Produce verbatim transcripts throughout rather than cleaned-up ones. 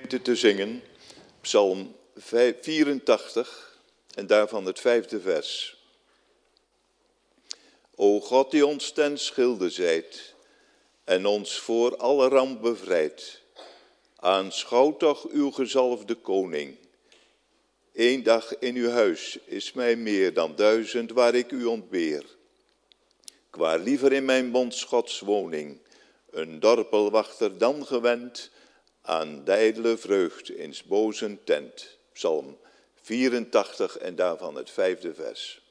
gemeente te zingen Psalm vierentachtig en daarvan het vijfde vers. O God die ons ten schilde zijt en ons voor alle ramp bevrijdt, aanschouw toch uw gezalfde koning. Eén dag in uw huis is mij meer dan duizend waar ik u ontbeer. Ik waar liever in mijn bonds Gods woning, een dorpelwachter dan gewend aan de ijdele vreugd in 's bozen tent. Psalm vierentachtig en daarvan het vijfde vers.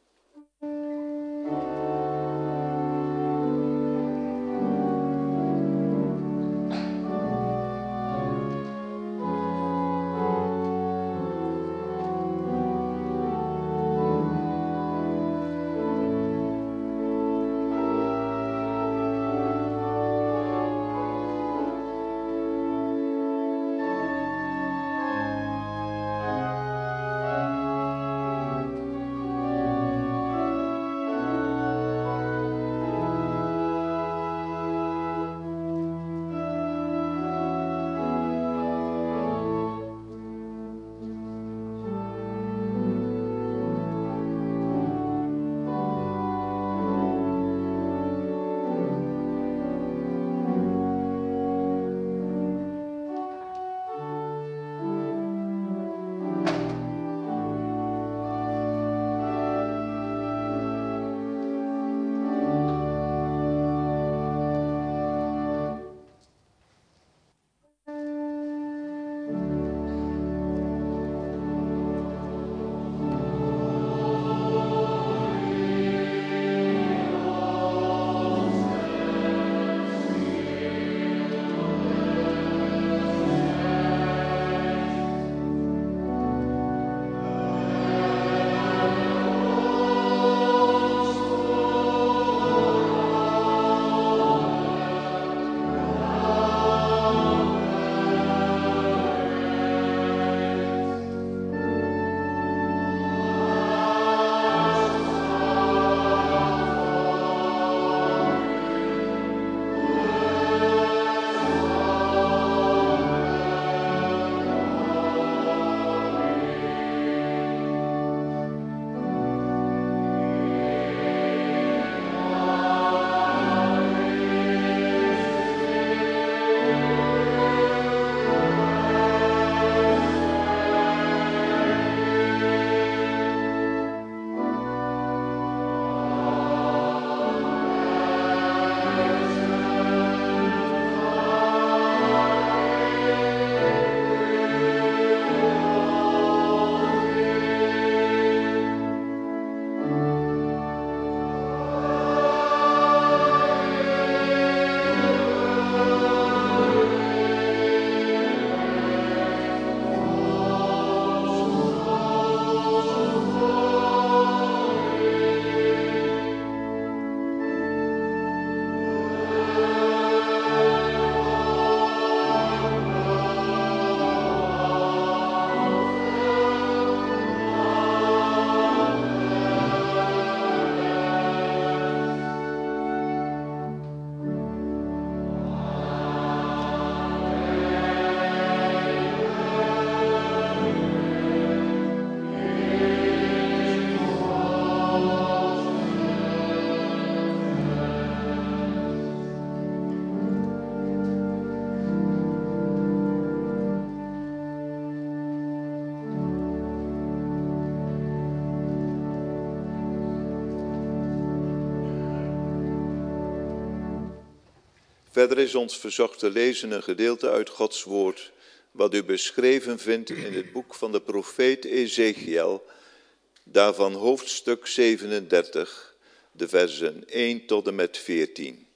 Verder is ons verzocht te lezen een gedeelte uit Gods woord, wat u beschreven vindt in het boek van de profeet Ezechiel, daarvan hoofdstuk zevenendertig, de versen één tot en met veertien.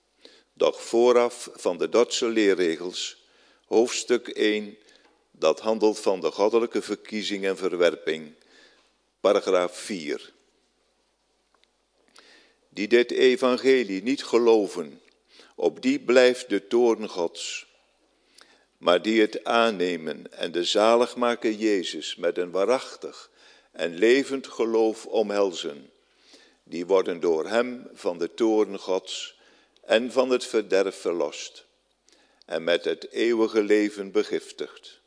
Doch vooraf van de Dordtse leerregels, hoofdstuk één, dat handelt van de goddelijke verkiezing en verwerping, paragraaf vier. Die dit evangelie niet geloven, op die blijft de toorn Gods. Maar die het aannemen en de zaligmaker Jezus met een waarachtig en levend geloof omhelzen, die worden door hem van de toorn Gods en van het verderf verlost. en met het eeuwige leven begiftigd.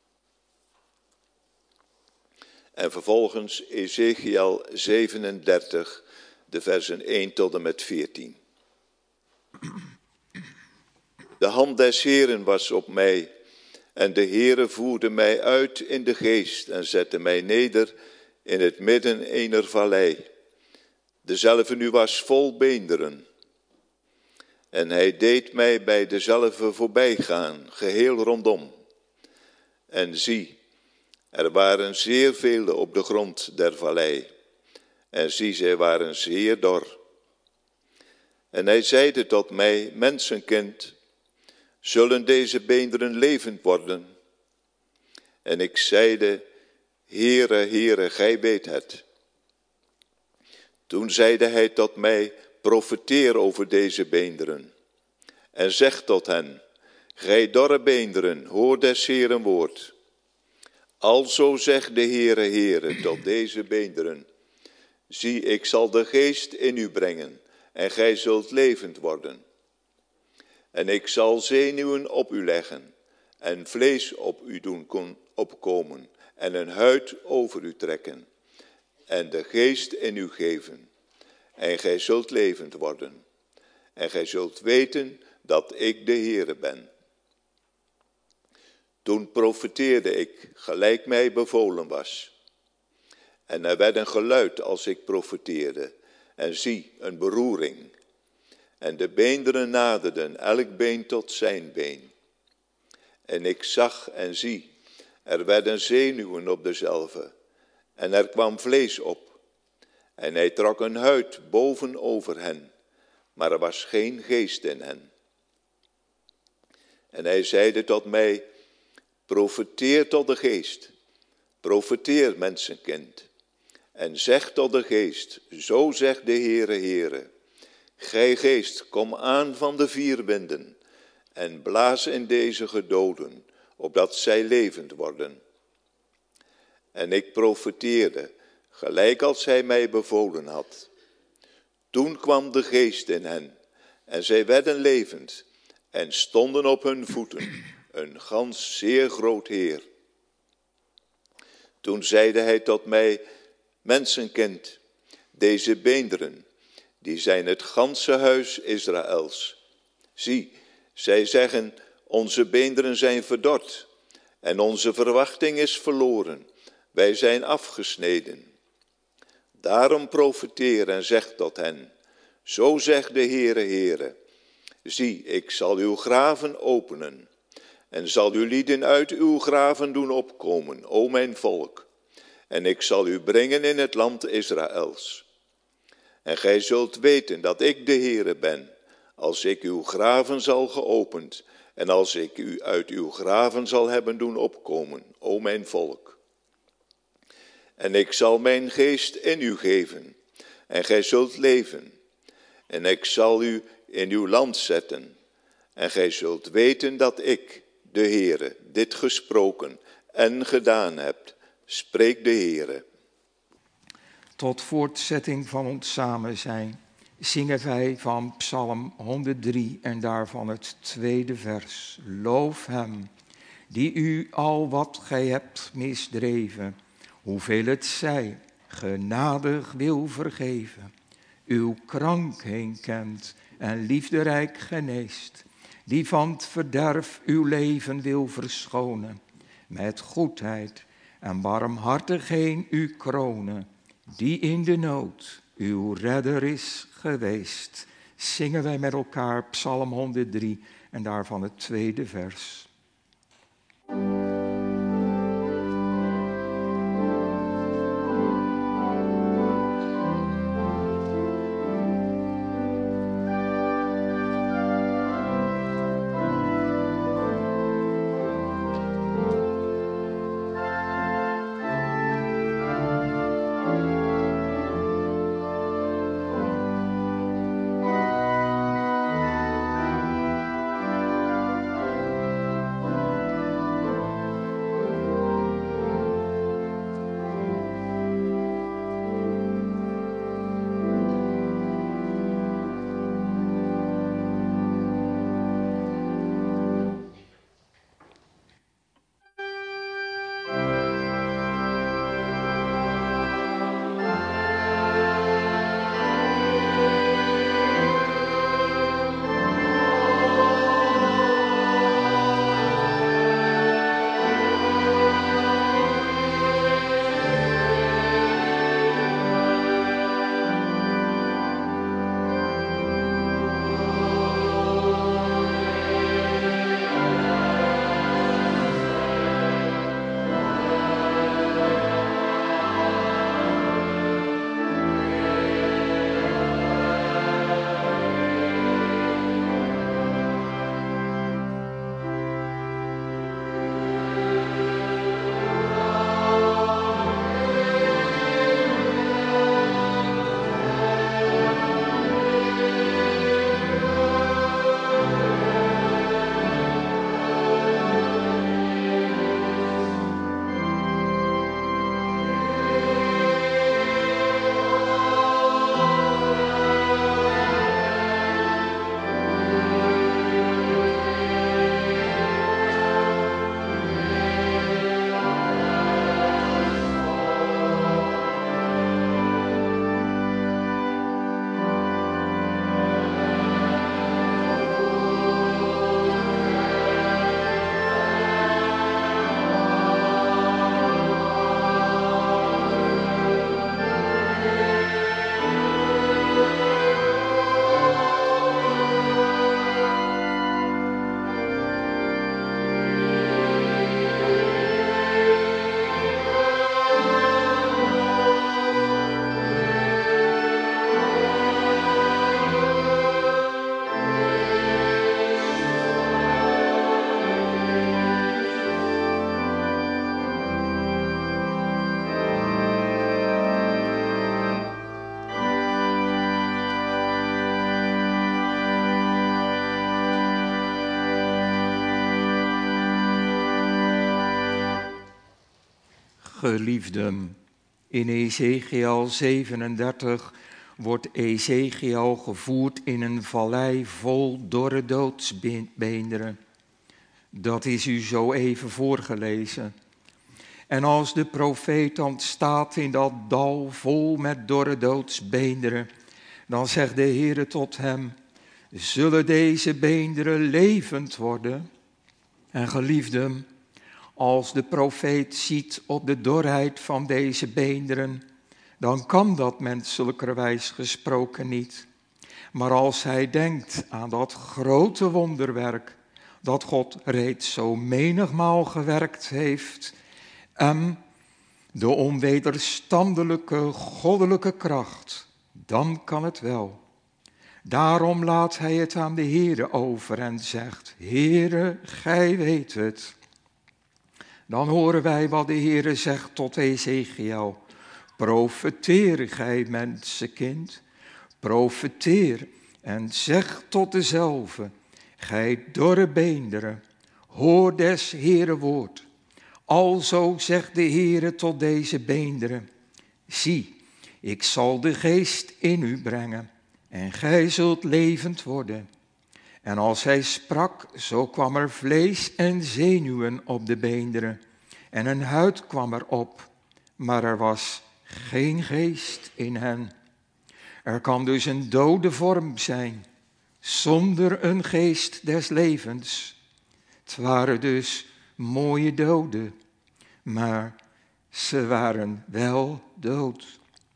En vervolgens Ezekiel zevenendertig, de versen één tot en met veertien. De hand des Heeren was op mij, en de Heere voerde mij uit in de geest en zette mij neder in het midden ener vallei. Dezelve nu was vol beenderen. En hij deed mij bij dezelve voorbijgaan, geheel rondom. En zie, er waren zeer vele op de grond der vallei. En zie, zij waren zeer dor. En hij zeide tot mij, mensenkind, zullen deze beenderen levend worden? En ik zeide, Heere, Heere, gij weet het. Toen zeide hij tot mij, profeteer over deze beenderen. En zeg tot hen, gij dorre beenderen, hoor des Heeren woord. Alzo zegt de Heere, Heere, tot deze beenderen. Zie, ik zal de geest in u brengen, en gij zult levend worden. En ik zal zenuwen op u leggen, en vlees op u doen opkomen, en een huid over u trekken, en de geest in u geven. En gij zult levend worden, en gij zult weten dat ik de Heere ben. Toen profeteerde ik, gelijk mij bevolen was. En er werd een geluid als ik profeteerde, en zie, een beroering. En de beenderen naderden, elk been tot zijn been. En ik zag en zie, er werden zenuwen op dezelve, en er kwam vlees op. En hij trok een huid boven over hen, maar er was geen geest in hen. En hij zeide tot mij, profeteer tot de geest, profeteer mensenkind, en zeg tot de geest, zo zegt de Heere, Heere, gij geest, kom aan van de vier winden, en blaas in deze gedoden, opdat zij levend worden. En ik profeteerde, gelijk als hij mij bevolen had. Toen kwam de geest in hen, en zij werden levend, en stonden op hun voeten, een gans zeer groot Heer. Toen zeide hij tot mij, mensenkind, deze beenderen, die zijn het ganse huis Israëls. Zie, zij zeggen, onze beenderen zijn verdord, en onze verwachting is verloren, wij zijn afgesneden. Daarom profeteer en zeg tot hen, zo zegt de Heere, Heere, zie, ik zal uw graven openen, en zal uw lieden uit uw graven doen opkomen, o mijn volk, en ik zal u brengen in het land Israëls. En gij zult weten dat ik de Heere ben, als ik uw graven zal geopend, en als ik u uit uw graven zal hebben doen opkomen, o mijn volk. En ik zal mijn geest in u geven, en gij zult leven. En ik zal u in uw land zetten, en gij zult weten dat ik, de Heere, dit gesproken en gedaan heb, spreekt de Heere. Tot voortzetting van ons samen zijn zingen wij van Psalm honderddrie en daarvan het tweede vers. Loof hem, die u al wat gij hebt misdreven, hoeveel het zij, genadig wil vergeven. Uw krankheid kent en liefderijk geneest, die van het verderf uw leven wil verschonen. Met goedheid en barmhartigheid u kronen, die in de nood uw redder is geweest. Zingen wij met elkaar Psalm honderddrie en daarvan het tweede vers. Geliefden, in Ezechiël zevenendertig wordt Ezechiël gevoerd in een vallei vol dorre doodsbeenderen. Dat is u zo even voorgelezen. En als de profeet dan staat in dat dal vol met dorre doodsbeenderen, dan zegt de Heere tot hem: zullen deze beenderen levend worden? En geliefden, als de profeet ziet op de dorheid van deze beenderen, dan kan dat menselijkerwijs gesproken niet. Maar als hij denkt aan dat grote wonderwerk dat God reeds zo menigmaal gewerkt heeft, en de onwederstandelijke goddelijke kracht, dan kan het wel. Daarom laat hij het aan de Heere over en zegt: Heere, gij weet het. Dan horen wij wat de Heere zegt tot Ezechiël: profeteer, gij mensenkind, profeteer en zeg tot dezelve: gij dorre beenderen, hoor des Heere woord. Alzo zegt de Heere tot deze beenderen: zie, ik zal de geest in u brengen en gij zult levend worden. En als hij sprak, zo kwam er vlees en zenuwen op de beenderen en een huid kwam erop, maar er was geen geest in hen. Er kan dus een dode vorm zijn, zonder een geest des levens. Het waren dus mooie doden, maar ze waren wel dood.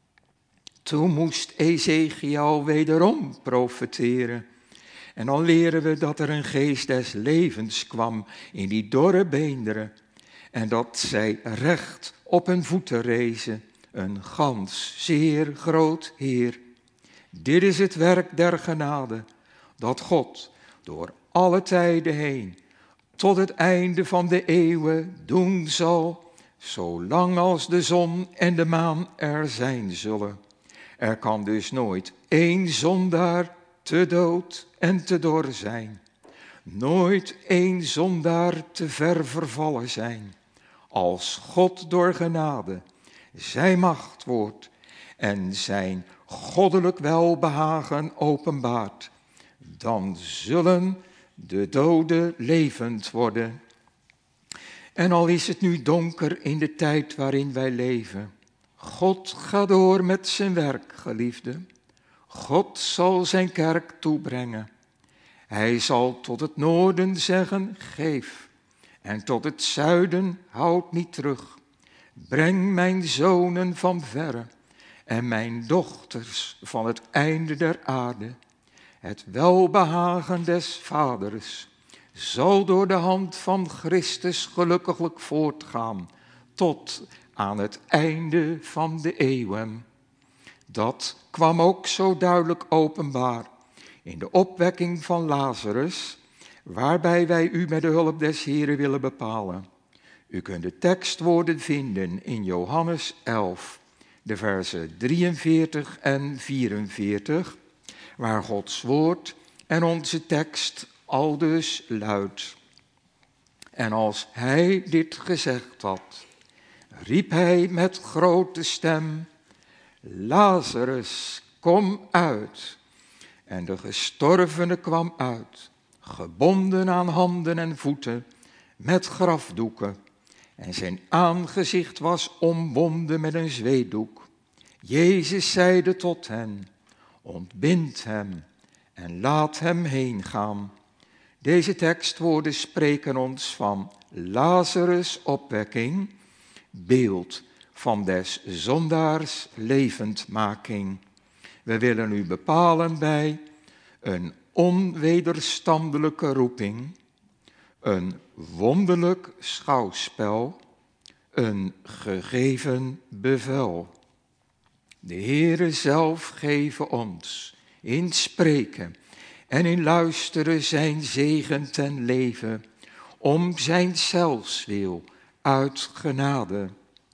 Toen moest Ezechiël wederom profeteren. En dan leren we dat er een geest des levens kwam in die dorre beenderen. En dat zij recht op hun voeten rezen, een gans zeer groot Heer. Dit is het werk der genade, dat God door alle tijden heen, tot het einde van de eeuwen doen zal, zolang als de zon en de maan er zijn zullen. Er kan dus nooit één zondaar te dood en te dor zijn. Nooit één zondaar te ver vervallen zijn. Als God door genade zijn macht wordt en zijn goddelijk welbehagen openbaart, dan zullen de doden levend worden. En al is het nu donker in de tijd waarin wij leven, God gaat door met zijn werk, geliefden. God zal zijn kerk toebrengen. Hij zal tot het noorden zeggen: geef. En tot het zuiden: houd niet terug. Breng mijn zonen van verre en mijn dochters van het einde der aarde. Het welbehagen des Vaders zal door de hand van Christus gelukkiglijk voortgaan tot aan het einde van de eeuwen. Dat kwam ook zo duidelijk openbaar in de opwekking van Lazarus, waarbij wij u met de hulp des Heren willen bepalen. U kunt de tekstwoorden vinden in Johannes elf, de versen drieënveertig en vierenveertig, waar Gods woord en onze tekst aldus luidt. En als hij dit gezegd had, riep hij met grote stem: Lazarus, kom uit. En de gestorvene kwam uit, gebonden aan handen en voeten met grafdoeken. En zijn aangezicht was omwonden met een zweetdoek. Jezus zeide tot hen: ontbind hem en laat hem heen gaan. Deze tekstwoorden spreken ons van Lazarus' opwekking, beeld van des zondaars levendmaking. We willen u bepalen bij een onwederstandelijke roeping, een wonderlijk schouwspel, een gegeven bevel. De Heere zelf geven ons in spreken en in luisteren zijn zegen ten leven, om zijn zelfswil uit genade.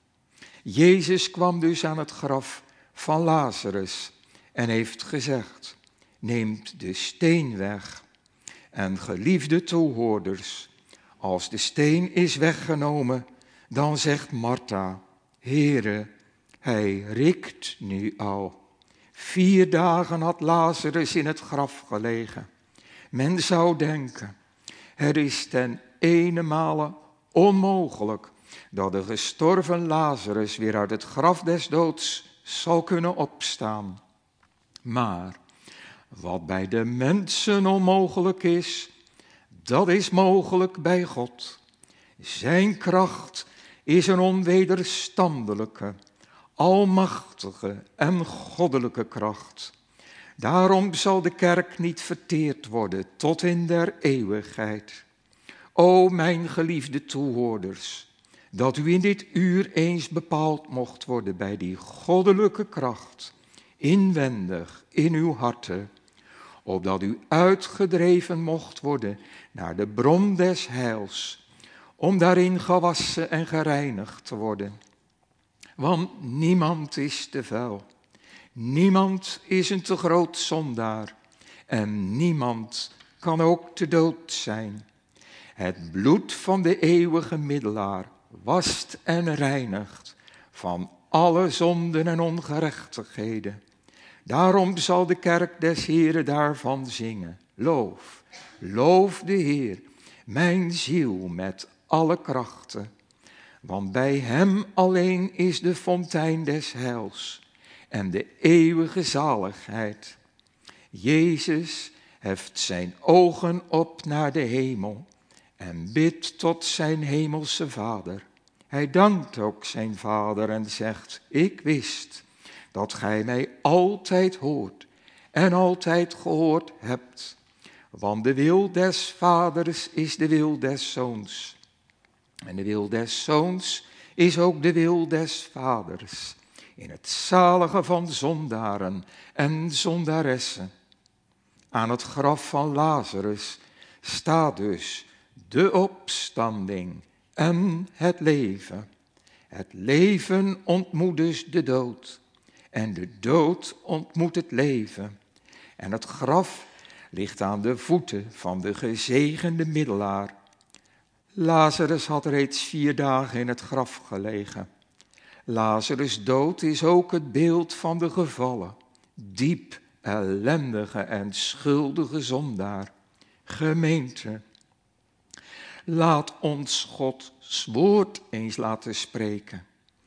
Jezus kwam dus aan het graf van Lazarus en heeft gezegd: neemt de steen weg. En geliefde toehoorders, als de steen is weggenomen, dan zegt Martha: Heere, hij riekt nu al. Vier dagen had Lazarus in het graf gelegen. Men zou denken, het is ten ene onmogelijk dat de gestorven Lazarus weer uit het graf des doods zal kunnen opstaan. Maar wat bij de mensen onmogelijk is, dat is mogelijk bij God. Zijn kracht is een onwederstandelijke, almachtige en goddelijke kracht. Daarom zal de kerk niet verteerd worden tot in der eeuwigheid. O mijn geliefde toehoorders, dat u in dit uur eens bepaald mocht worden bij die goddelijke kracht, inwendig in uw harten, opdat u uitgedreven mocht worden naar de bron des heils, om daarin gewassen en gereinigd te worden. Want niemand is te vuil, niemand is een te groot zondaar en niemand kan ook te dood zijn. Het bloed van de eeuwige middelaar wast en reinigt van alle zonden en ongerechtigheden. Daarom zal de kerk des Heeren daarvan zingen. Loof, loof de Heer, mijn ziel met alle krachten. Want bij hem alleen is de fontein des heils en de eeuwige zaligheid. Jezus heft zijn ogen op naar de hemel en bidt tot zijn hemelse Vader. Hij dankt ook zijn Vader en zegt, ik wist dat gij mij altijd hoort en altijd gehoord hebt. Want de wil des Vaders is de wil des Zoons. En de wil des Zoons is ook de wil des Vaders, in het zalige van zondaren en zondaressen. Aan het graf van Lazarus staat dus de opstanding en het leven. Het leven ontmoet dus de dood en de dood ontmoet het leven. En het graf ligt aan de voeten van de gezegende middelaar. Lazarus had reeds vier dagen in het graf gelegen. Lazarus' dood is ook het beeld van de gevallen, diep ellendige en schuldige zondaar. Gemeente, laat ons Gods woord eens laten spreken.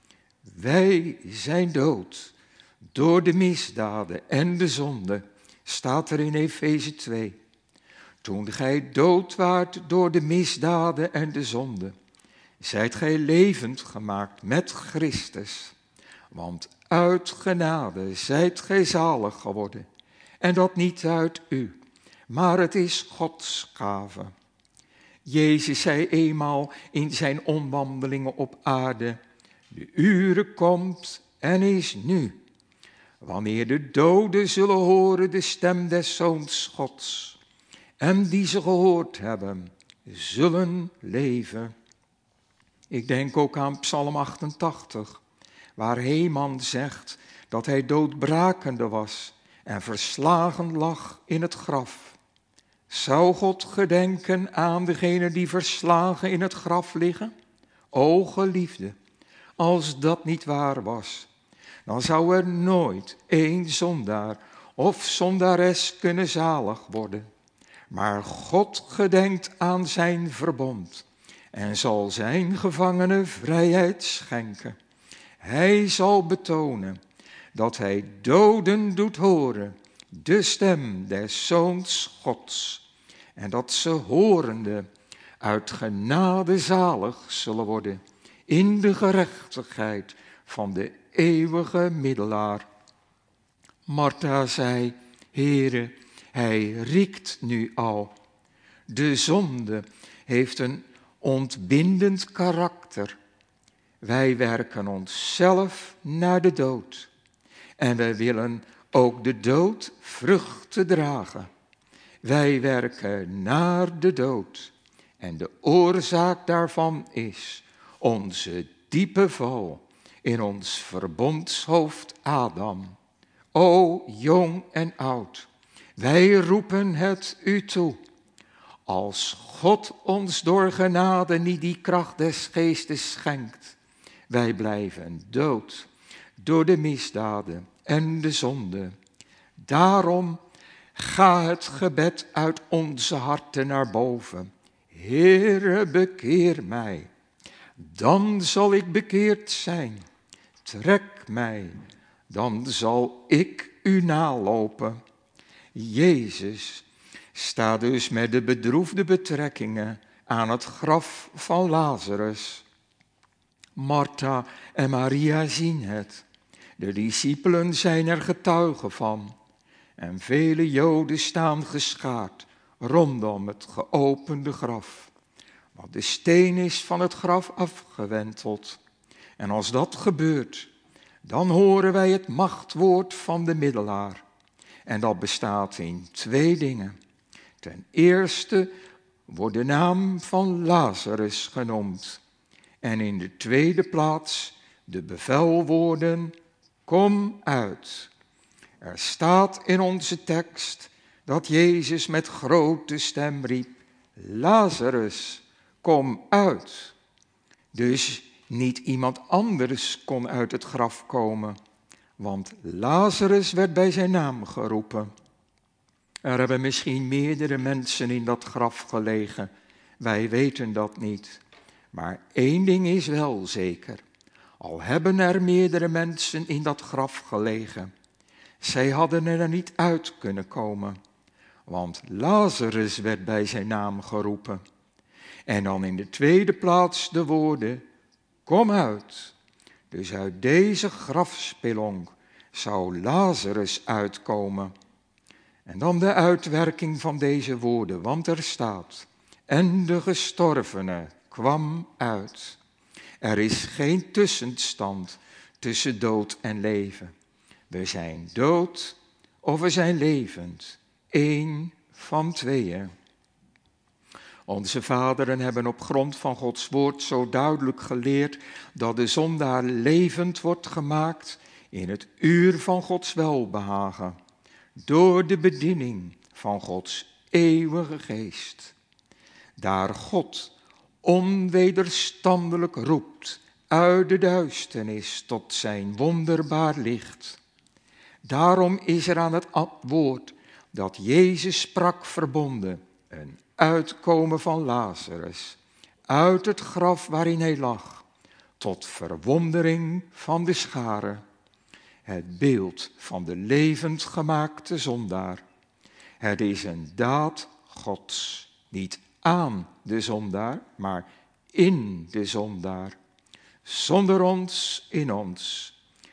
Wij zijn dood door de misdaden en de zonde, staat er in Efeze twee. Toen gij dood waart door de misdaden en de zonde, zijt gij levend gemaakt met Christus. Want uit genade zijt gij zalig geworden. En dat niet uit u, maar het is Gods gave. Jezus zei eenmaal in zijn omwandelingen op aarde, de uren komt en is nu, wanneer de doden zullen horen de stem des Zoons Gods. En die ze gehoord hebben, zullen leven. Ik denk ook aan Psalm achtentachtig, waar Heman zegt dat hij doodbrakende was en verslagen lag in het graf. Zou God gedenken aan degenen die verslagen in het graf liggen? O geliefde, als dat niet waar was, dan zou er nooit één zondaar of zondares kunnen zalig worden. Maar God gedenkt aan zijn verbond en zal zijn gevangenen vrijheid schenken. Hij zal betonen dat hij doden doet horen de stem des Zoons Gods. En dat ze horende uit genade zalig zullen worden in de gerechtigheid van de eeuwige middelaar. Martha zei, Heere, hij riekt nu al. De zonde heeft een ontbindend karakter. Wij werken onszelf naar de dood. En wij willen ook de dood vruchten dragen. Wij werken naar de dood. En de oorzaak daarvan is onze diepe val in ons verbondshoofd Adam. O jong en oud, wij roepen het u toe. Als God ons door genade niet die kracht des geestes schenkt, Wij blijven dood door de misdaden en de zonde. Daarom ga het gebed uit onze harten naar boven. Heere, bekeer mij, dan zal ik bekeerd zijn. Trek mij, dan zal ik u nalopen. Jezus staat dus met de bedroefde betrekkingen aan het graf van Lazarus. Martha en Maria zien het. De discipelen zijn er getuigen van. En vele Joden staan geschaard rondom het geopende graf. Want de steen is van het graf afgewenteld. En als dat gebeurt, dan horen wij het machtwoord van de middelaar. En dat bestaat in twee dingen. Ten eerste wordt de naam van Lazarus genoemd. En in de tweede plaats de bevelwoorden, kom uit. Er staat in onze tekst dat Jezus met grote stem riep, Lazarus, kom uit. Dus niet iemand anders kon uit het graf komen, want Lazarus werd bij zijn naam geroepen. Er hebben misschien meerdere mensen in dat graf gelegen, wij weten dat niet. Maar één ding is wel zeker, al hebben er meerdere mensen in dat graf gelegen, zij hadden er niet uit kunnen komen, want Lazarus werd bij zijn naam geroepen. En dan in de tweede plaats de woorden, kom uit. Dus uit deze grafspelonk zou Lazarus uitkomen. En dan de uitwerking van deze woorden, want er staat, en de gestorvene kwam uit. Er is geen tussenstand tussen dood en leven. We zijn dood of we zijn levend. Eén van tweeën. Onze vaderen hebben op grond van Gods woord zo duidelijk geleerd dat de zondaar levend wordt gemaakt in het uur van Gods welbehagen. Door de bediening van Gods eeuwige geest. Daar God onwederstandelijk roept uit de duisternis tot zijn wonderbaar licht. Daarom is er aan het woord dat Jezus sprak verbonden een uitkomen van Lazarus uit het graf waarin hij lag, tot verwondering van de scharen. Het beeld van de levend gemaakte zondaar. Het is een daad Gods, niet aan de zondaar, maar in de zondaar. Zonder ons in ons,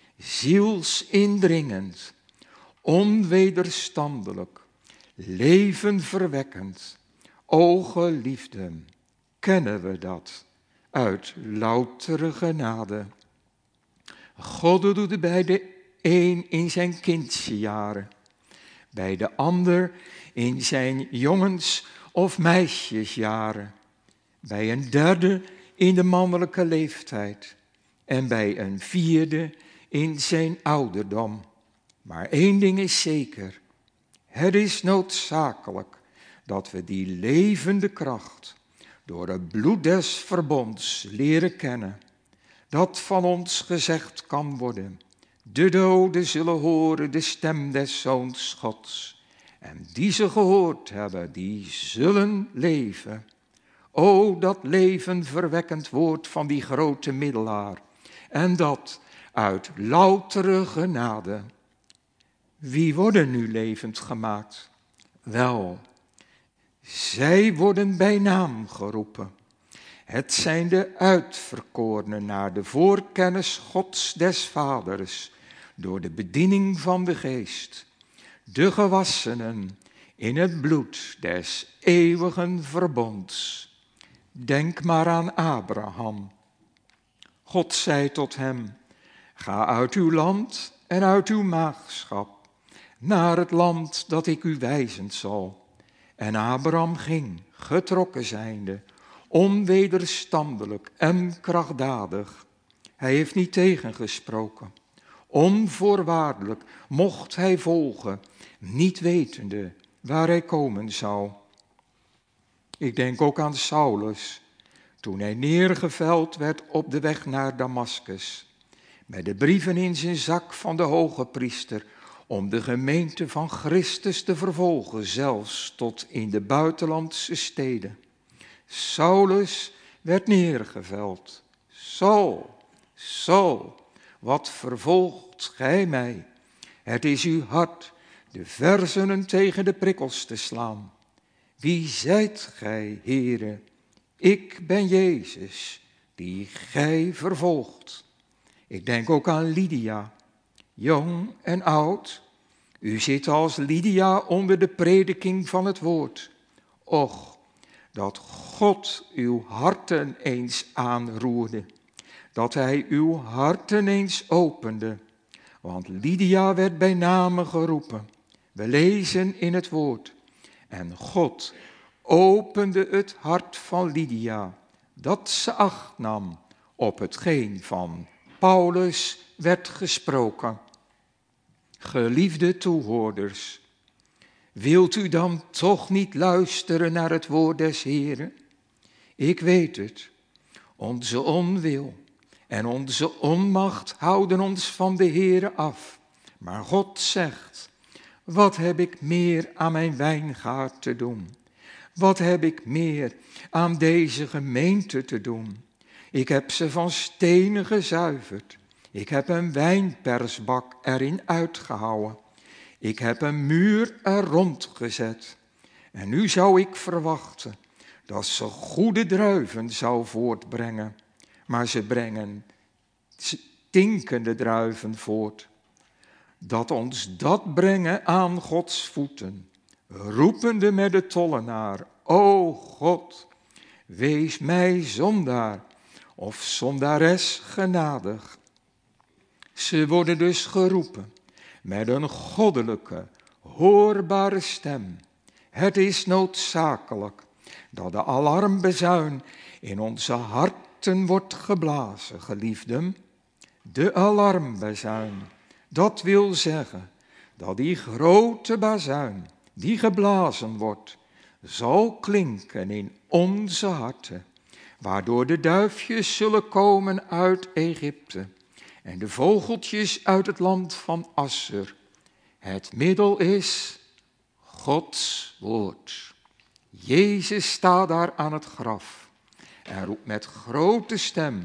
zielsindringend, onwederstandelijk, levenverwekkend, o geliefden, kennen we dat uit loutere genade. God doet het bij de een in zijn kindse jaren, bij de ander in zijn jongens- of meisjesjaren, bij een derde in de mannelijke leeftijd en bij een vierde in zijn ouderdom. Maar één ding is zeker, het is noodzakelijk dat we die levende kracht door het bloed des verbonds leren kennen, dat van ons gezegd kan worden, de doden zullen horen de stem des Zoons Gods, en die ze gehoord hebben, die zullen leven. O, dat levenverwekkend woord van die grote middelaar, en dat uit loutere genade. Wie worden nu levend gemaakt? Wel, zij worden bij naam geroepen. Het zijn de uitverkorenen naar de voorkennis Gods des Vaders, door de bediening van de Geest. De gewassenen in het bloed des eeuwigen verbonds. Denk maar aan Abraham. God zei tot hem, ga uit uw land en uit uw maagschap, naar het land dat ik u wijzen zal. En Abraham ging, getrokken zijnde, onwederstandelijk en krachtdadig. Hij heeft niet tegengesproken. Onvoorwaardelijk mocht hij volgen, niet wetende waar hij komen zou. Ik denk ook aan Saulus, toen hij neergeveld werd op de weg naar Damaskus, met de brieven in zijn zak van de hoge priester, om de gemeente van Christus te vervolgen, zelfs tot in de buitenlandse steden. Saulus werd neergeveld. Saul, Saul, wat vervolgt gij mij? Het is uw hart de verzenen tegen de prikkels te slaan. Wie zijt gij, Heere? Ik ben Jezus, die gij vervolgt. Ik denk ook aan Lydia, jong en oud. U zit als Lydia onder de prediking van het woord. Och, dat God uw harten eens aanroerde, dat hij uw harten eens opende. Want Lydia werd bij name geroepen. We lezen in het woord. En God opende het hart van Lydia, dat ze acht nam op hetgeen van Paulus werd gesproken. Geliefde toehoorders, wilt u dan toch niet luisteren naar het woord des Heeren? Ik weet het, onze onwil en onze onmacht houden ons van de Heere af. Maar God zegt, wat heb ik meer aan mijn wijngaard te doen? Wat heb ik meer aan deze gemeente te doen? Ik heb ze van stenen gezuiverd. Ik heb een wijnpersbak erin uitgehouwen. Ik heb een muur er rond gezet. En nu zou ik verwachten dat ze goede druiven zou voortbrengen. Maar ze brengen stinkende druiven voort. Dat ons dat brengen aan Gods voeten, roepende met de tollenaar, o God, wees mij zondaar of zondares genadig. Ze worden dus geroepen met een goddelijke, hoorbare stem. Het is noodzakelijk dat de alarmbezuin in onze harten wordt geblazen, geliefden. De alarmbezuin, dat wil zeggen dat die grote bazuin die geblazen wordt, zal klinken in onze harten, waardoor de duifjes zullen komen uit Egypte en de vogeltjes uit het land van Assur. Het middel is Gods woord. Jezus staat daar aan het graf en roept met grote stem,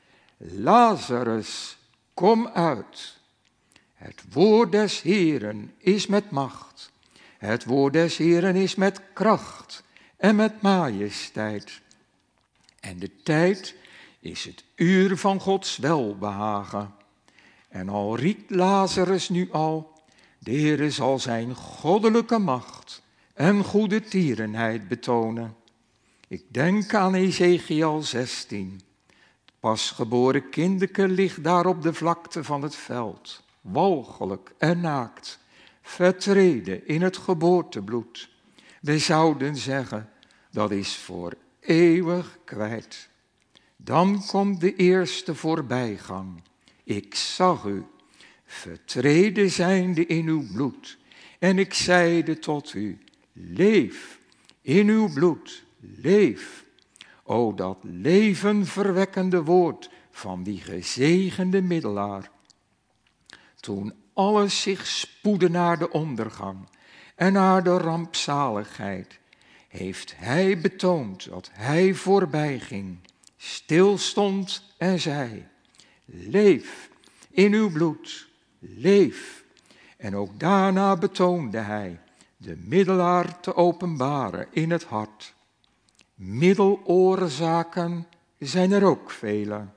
Lazarus, kom uit. Het woord des Heeren is met macht. Het woord des Heeren is met kracht en met majesteit. En de tijd is het uur van Gods welbehagen. En al riekt Lazarus nu al, de Heere zal zijn goddelijke macht en goede tierenheid betonen. Ik denk aan Ezekiel zestien. Het pasgeboren kindeke ligt daar op de vlakte van het veld, walgelijk en naakt, vertreden in het geboortebloed. We zouden zeggen, dat is voor eeuwig kwijt. Dan komt de eerste voorbijgang. Ik zag u, vertreden zijnde in uw bloed. En ik zeide tot u, leef in uw bloed, leef. O, dat levenverwekkende woord van die gezegende middelaar. Toen alles zich spoedde naar de ondergang en naar de rampzaligheid, heeft hij betoond dat hij voorbij ging, stilstond en zei, leef in uw bloed, leef. En ook daarna betoonde hij de middelaar te openbaren in het hart. Middeloorzaken zijn er ook vele.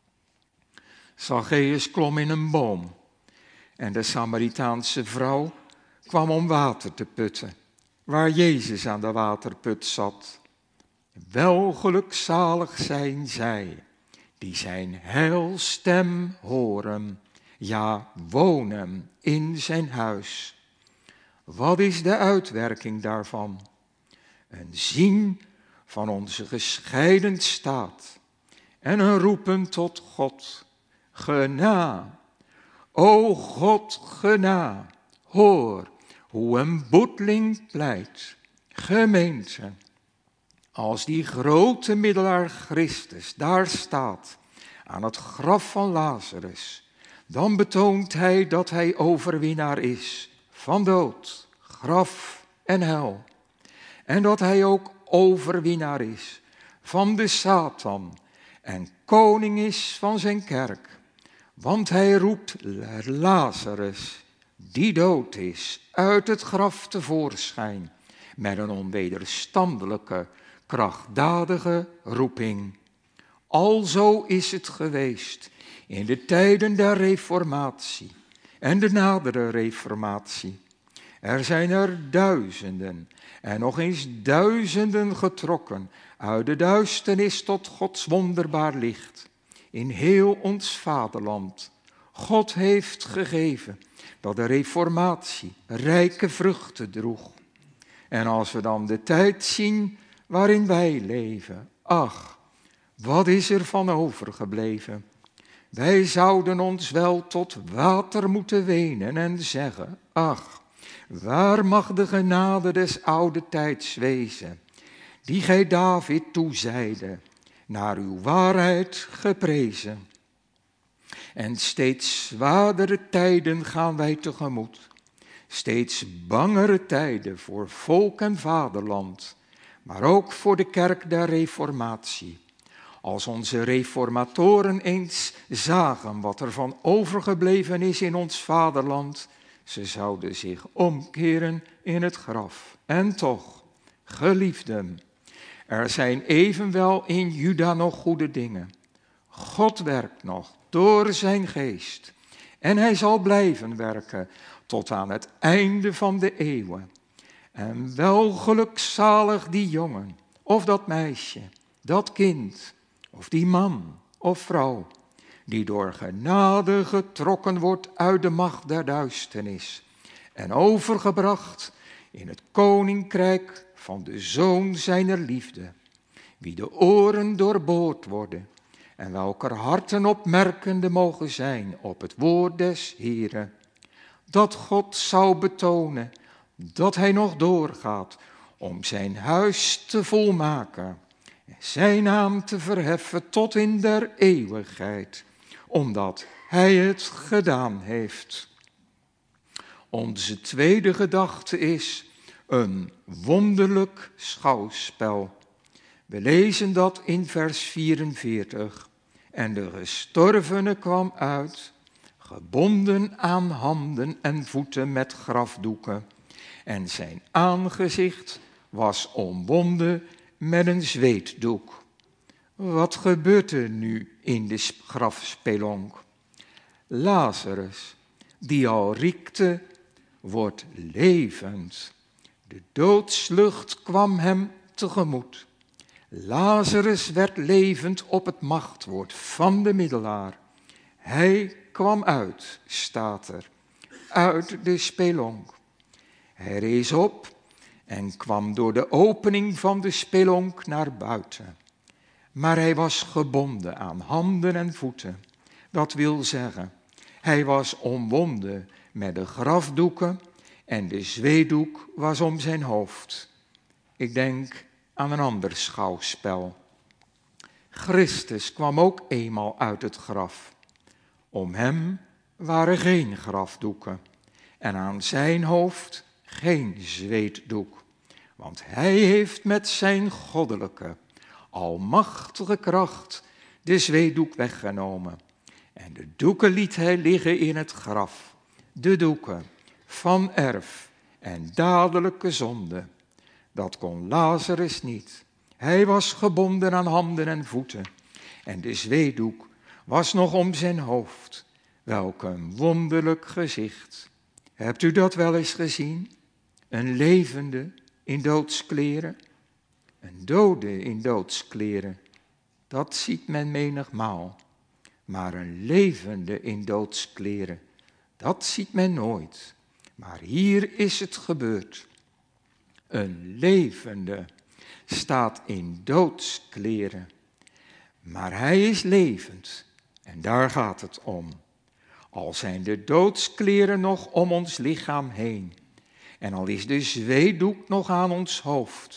Zacchaeus klom in een boom en de Samaritaanse vrouw kwam om water te putten, waar Jezus aan de waterput zat. Wel gelukzalig zijn zij, die zijn heilstem horen, ja, wonen in zijn huis. Wat is de uitwerking daarvan? Een zien van onze gescheiden staat en een roepen tot God. Gena, o God, gena, hoor hoe een boeteling pleit. Gemeente, Als die grote middelaar Christus daar staat, aan het graf van Lazarus, dan betoont hij dat hij overwinnaar is van dood, graf en hel. En dat hij ook overwinnaar is van de Satan en koning is van zijn kerk. Want hij roept Lazarus, die dood is, uit het graf tevoorschijn, met een onwederstandelijke, krachtdadige roeping. Alzo is het geweest in de tijden der reformatie en de nadere reformatie. Er zijn er duizenden en nog eens duizenden getrokken uit de duisternis tot Gods wonderbaar licht. In heel ons vaderland. God heeft gegeven dat de reformatie rijke vruchten droeg. En als we dan de tijd zien waarin wij leven, ach, wat is er van overgebleven? Wij zouden ons wel tot water moeten wenen en zeggen, ach, waar mag de genade des oude tijds wezen, die gij David toezeide, naar uw waarheid geprezen. En steeds zwaardere tijden gaan wij tegemoet, steeds bangere tijden voor volk en vaderland, maar ook voor de kerk der reformatie. Als onze reformatoren eens zagen wat er van overgebleven is in ons vaderland, ze zouden zich omkeren in het graf. En toch, geliefden, er zijn evenwel in Juda nog goede dingen. God werkt nog door zijn geest. En hij zal blijven werken tot aan het einde van de eeuwen. En wel gelukzalig die jongen, of dat meisje, dat kind, of die man of vrouw, die door genade getrokken wordt uit de macht der duisternis en overgebracht in het koninkrijk van de Zoon zijner liefde, wie de oren doorboord worden en welker harten opmerkende mogen zijn op het woord des Heeren, dat God zou betonen dat hij nog doorgaat om zijn huis te volmaken en zijn naam te verheffen tot in der eeuwigheid, omdat hij het gedaan heeft. Onze tweede gedachte is een wonderlijk schouwspel. We lezen dat in vers vierenveertig. En de gestorvene kwam uit, gebonden aan handen en voeten met grafdoeken. En zijn aangezicht was omwonden met een zweetdoek. Wat gebeurt er nu in de grafspelonk? Lazarus, die al riekte, wordt levend. De doodslucht kwam hem tegemoet. Lazarus werd levend op het machtwoord van de middelaar. Hij kwam uit, staat er, uit de spelonk. Hij rees op en kwam door de opening van de spelonk naar buiten. Maar hij was gebonden aan handen en voeten. Dat wil zeggen, hij was omwonden met de grafdoeken en de zweetdoek was om zijn hoofd. Ik denk aan een ander schouwspel. Christus kwam ook eenmaal uit het graf. Om hem waren geen grafdoeken en aan zijn hoofd geen zweetdoek. Want hij heeft met zijn goddelijke, almachtige kracht de zweetdoek weggenomen. En de doeken liet hij liggen in het graf. De doeken van erf en dadelijke zonde. Dat kon Lazarus niet. Hij was gebonden aan handen en voeten. En de zweetdoek was nog om zijn hoofd. Welk een wonderlijk gezicht. Hebt u dat wel eens gezien? Een levende in doodskleren. Een dode in doodskleren. Dat ziet men menigmaal. Maar een levende in doodskleren, dat ziet men nooit. Maar hier is het gebeurd. Een levende staat in doodskleren. Maar hij is levend en daar gaat het om. Al zijn de doodskleren nog om ons lichaam heen. En al is de zweetdoek nog aan ons hoofd.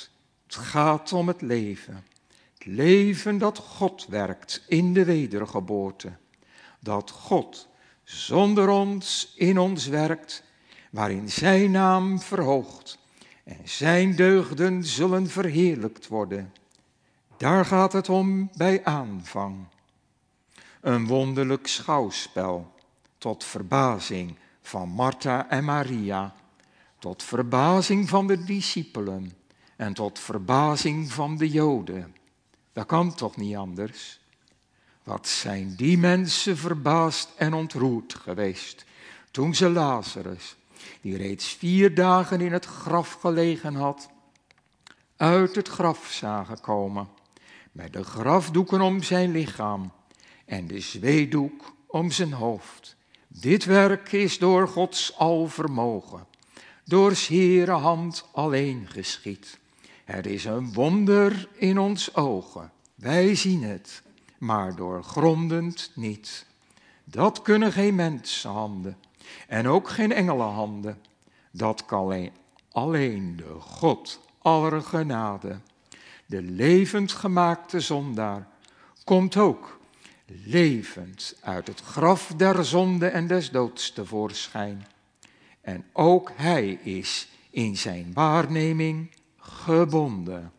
Het gaat om het leven. Het leven dat God werkt in de wedergeboorte. Dat God zonder ons in ons werkt, waarin zijn naam verhoogt en zijn deugden zullen verheerlijkt worden. Daar gaat het om bij aanvang. Een wonderlijk schouwspel, tot verbazing van Martha en Maria, tot verbazing van de discipelen en tot verbazing van de Joden. Dat kan toch niet anders? Wat zijn die mensen verbaasd en ontroerd geweest toen ze Lazarus, die reeds vier dagen in het graf gelegen had, uit het graf zagen komen, met de grafdoeken om zijn lichaam en de zweedoek om zijn hoofd. Dit werk is door Gods alvermogen, door 's Heere hand alleen geschied. Het is een wonder in ons ogen, wij zien het, maar doorgrondend niet. Dat kunnen geen mensenhanden en ook geen engelenhanden. Dat kan alleen, alleen de God aller genade. De levend gemaakte zondaar komt ook levend uit het graf der zonde en des doods tevoorschijn. En ook hij is in zijn waarneming gebonden.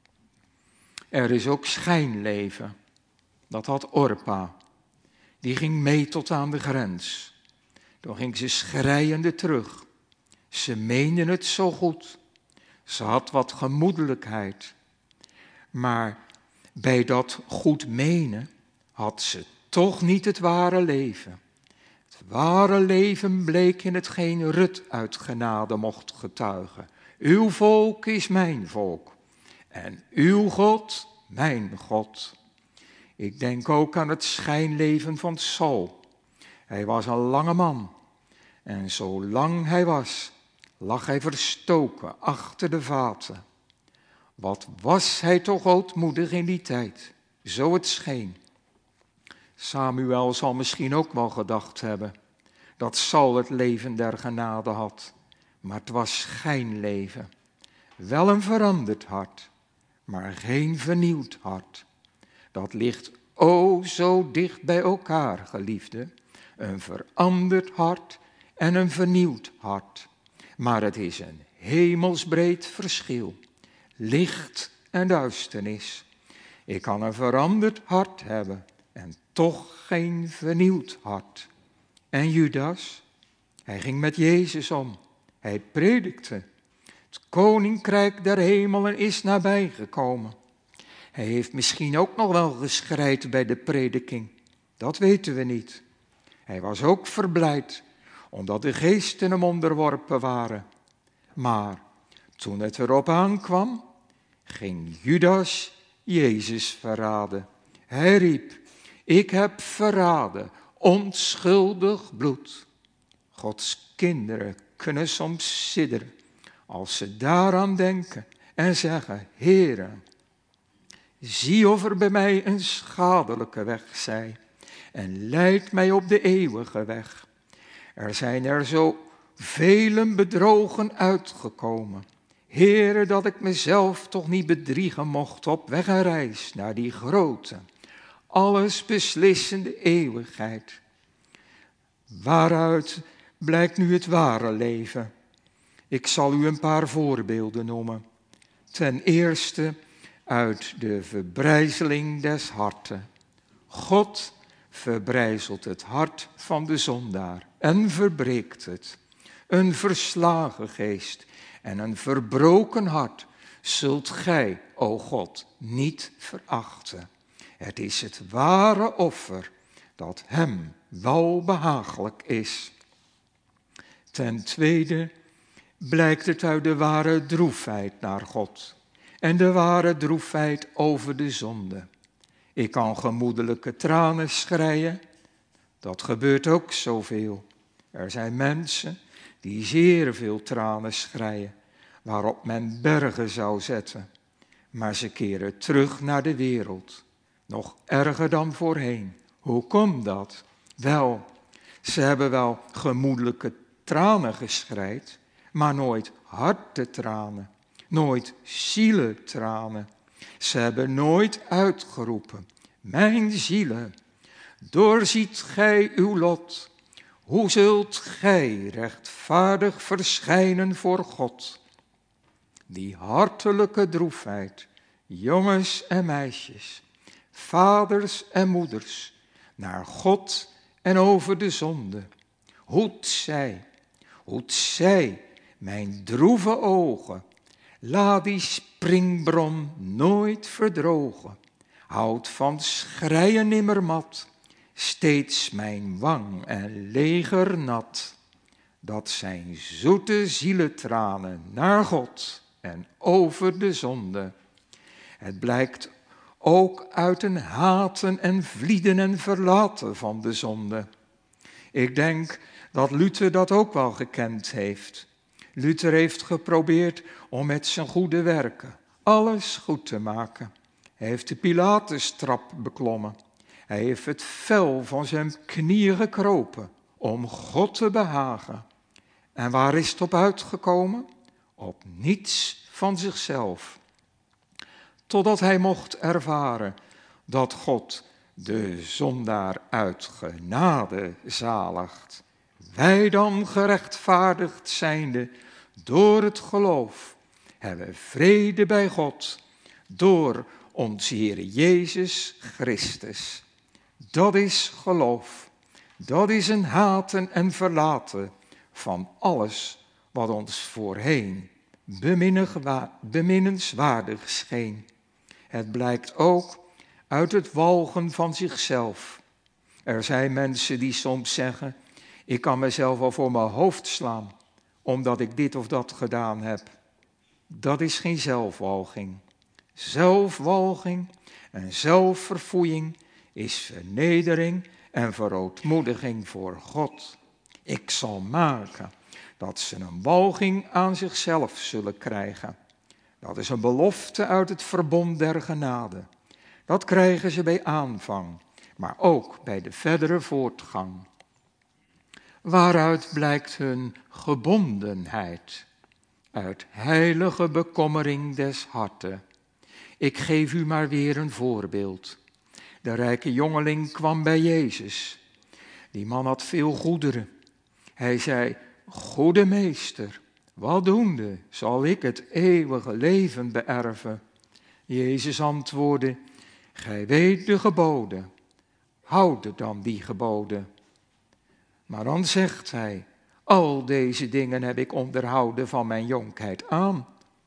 Er is ook schijnleven. Dat had Orpa. Die ging mee tot aan de grens. Toen ging ze schreiende terug. Ze meende het zo goed. Ze had wat gemoedelijkheid. Maar bij dat goed menen had ze toch niet het ware leven. Het ware leven bleek in hetgeen Rut uit genade mocht getuigen. Uw volk is mijn volk en uw God mijn God. Ik denk ook aan het schijnleven van Saul. Hij was een lange man en zolang hij was, lag hij verstoken achter de vaten. Wat was hij toch ootmoedig in die tijd, zo het scheen. Samuel zal misschien ook wel gedacht hebben dat Saul het leven der genade had, maar het was schijnleven. Wel een veranderd hart, maar geen vernieuwd hart. Dat ligt o zo dicht bij elkaar, geliefde. Een veranderd hart en een vernieuwd hart. Maar het is een hemelsbreed verschil. Licht en duisternis. Ik kan een veranderd hart hebben en toch geen vernieuwd hart. En Judas, hij ging met Jezus om. Hij predikte. Het koninkrijk der hemelen is nabijgekomen. Hij heeft misschien ook nog wel geschreid bij de prediking. Dat weten we niet. Hij was ook verblijd, omdat de geesten hem onderworpen waren. Maar toen het erop aankwam, ging Judas Jezus verraden. Hij riep, ik heb verraden, onschuldig bloed. Gods kinderen kunnen soms sidderen als ze daaraan denken en zeggen, Heere, zie of er bij mij een schadelijke weg zij en leid mij op de eeuwige weg. Er zijn er zo velen bedrogen uitgekomen. Heere, dat ik mezelf toch niet bedriegen mocht op weg en reis naar die grote, alles beslissende eeuwigheid. Waaruit blijkt nu het ware leven? Ik zal u een paar voorbeelden noemen. Ten eerste uit de verbrijzeling des harten. God verbrijzelt het hart van de zondaar en verbreekt het. Een verslagen geest en een verbroken hart zult gij, o God, niet verachten. Het is het ware offer dat hem welbehagelijk is. Ten tweede blijkt het uit de ware droefheid naar God en de ware droefheid over de zonde. Ik kan gemoedelijke tranen schreien, dat gebeurt ook zoveel. Er zijn mensen die zeer veel tranen schreien, waarop men bergen zou zetten. Maar ze keren terug naar de wereld, nog erger dan voorheen. Hoe komt dat? Wel, ze hebben wel gemoedelijke tranen geschreid, maar nooit hartetranen. nooit zieletranen. Ze hebben nooit uitgeroepen, mijn zielen, doorziet gij uw lot. Hoe zult gij rechtvaardig verschijnen voor God? Die hartelijke droefheid, jongens en meisjes, vaders en moeders, naar God en over de zonde. Hoed zij, hoed zij, mijn droeve ogen, laat die springbron nooit verdrogen. Houd van schreien nimmer mat, steeds mijn wang en leger nat. Dat zijn zoete zieletranen naar God en over de zonde. Het blijkt ook uit een haten en vlieden en verlaten van de zonde. Ik denk dat Luther dat ook wel gekend heeft. Luther heeft geprobeerd om met zijn goede werken alles goed te maken. Hij heeft de Pilatus-trap beklommen. Hij heeft het vel van zijn knieën gekropen om God te behagen. En waar is het op uitgekomen? Op niets van zichzelf. Totdat hij mocht ervaren dat God de zondaar uit genade zaligt. Wij dan gerechtvaardigd zijnde door het geloof hebben vrede bij God door ons Heer Jezus Christus. Dat is geloof. Dat is een haten en verlaten van alles wat ons voorheen beminnenswaardig scheen. Het blijkt ook uit het walgen van zichzelf. Er zijn mensen die soms zeggen, ik kan mezelf wel voor mijn hoofd slaan, omdat ik dit of dat gedaan heb. Dat is geen zelfwalging. Zelfwalging en zelfverfoeiing is vernedering en verootmoediging voor God. Ik zal maken dat ze een walging aan zichzelf zullen krijgen. Dat is een belofte uit het verbond der genade. Dat krijgen ze bij aanvang, maar ook bij de verdere voortgang. Waaruit blijkt hun gebondenheid? Uit heilige bekommering des harten. Ik geef u maar weer een voorbeeld. De rijke jongeling kwam bij Jezus. Die man had veel goederen. Hij zei, goede meester, wat doende zal ik het eeuwige leven beërven? Jezus antwoordde, gij weet de geboden, houde dan die geboden. Maar dan zegt hij, al deze dingen heb ik onderhouden van mijn jonkheid aan.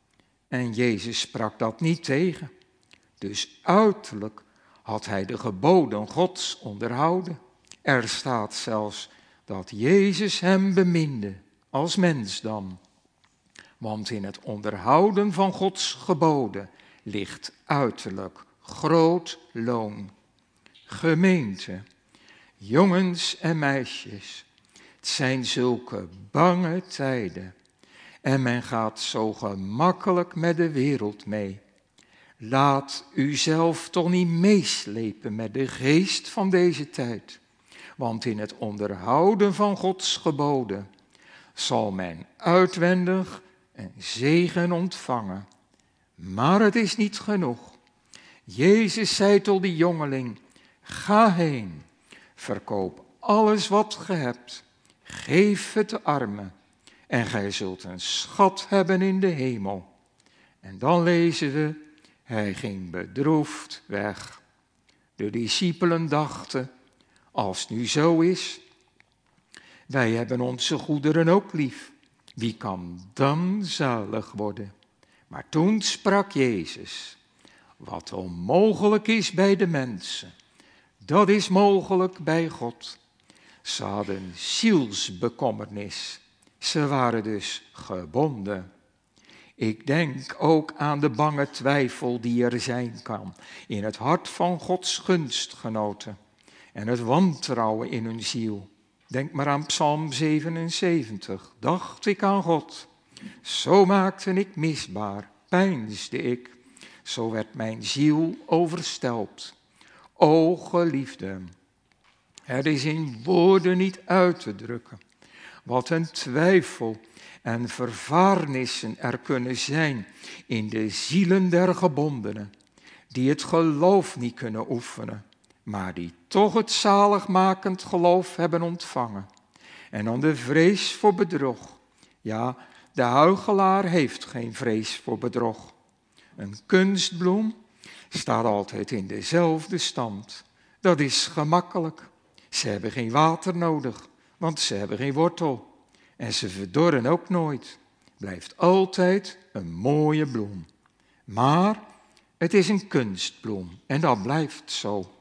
En Jezus sprak dat niet tegen. Dus uiterlijk had hij de geboden Gods onderhouden. Er staat zelfs dat Jezus hem beminde, als mens dan. Want in het onderhouden van Gods geboden ligt uiterlijk groot loon. Gemeente, jongens en meisjes, het zijn zulke bange tijden. En men gaat zo gemakkelijk met de wereld mee. Laat u zelf toch niet meeslepen met de geest van deze tijd. Want in het onderhouden van Gods geboden zal men uitwendig een zegen ontvangen. Maar het is niet genoeg. Jezus zei tot die jongeling, ga heen, verkoop alles wat ge hebt, geef het de armen en gij zult een schat hebben in de hemel. En dan lezen we, hij ging bedroefd weg. De discipelen dachten, als het nu zo is, wij hebben onze goederen ook lief. Wie kan dan zalig worden? Maar toen sprak Jezus, wat onmogelijk is bij de mensen, dat is mogelijk bij God. Ze hadden zielsbekommernis, ze waren dus gebonden. Ik denk ook aan de bange twijfel die er zijn kan in het hart van Gods gunstgenoten en het wantrouwen in hun ziel. Denk maar aan Psalm zevenenzeventig. Dacht ik aan God, zo maakte ik misbaar, peinsde ik, zo werd mijn ziel overstelpt. O geliefde, het is in woorden niet uit te drukken. Wat een twijfel en vervaarnissen er kunnen zijn in de zielen der gebondenen, die het geloof niet kunnen oefenen, maar die toch het zaligmakend geloof hebben ontvangen. En dan de vrees voor bedrog. Ja, de huichelaar heeft geen vrees voor bedrog. Een kunstbloem staat altijd in dezelfde stand. Dat is gemakkelijk. Ze hebben geen water nodig, want ze hebben geen wortel. En ze verdorren ook nooit. Blijft altijd een mooie bloem. Maar het is een kunstbloem en dat blijft zo.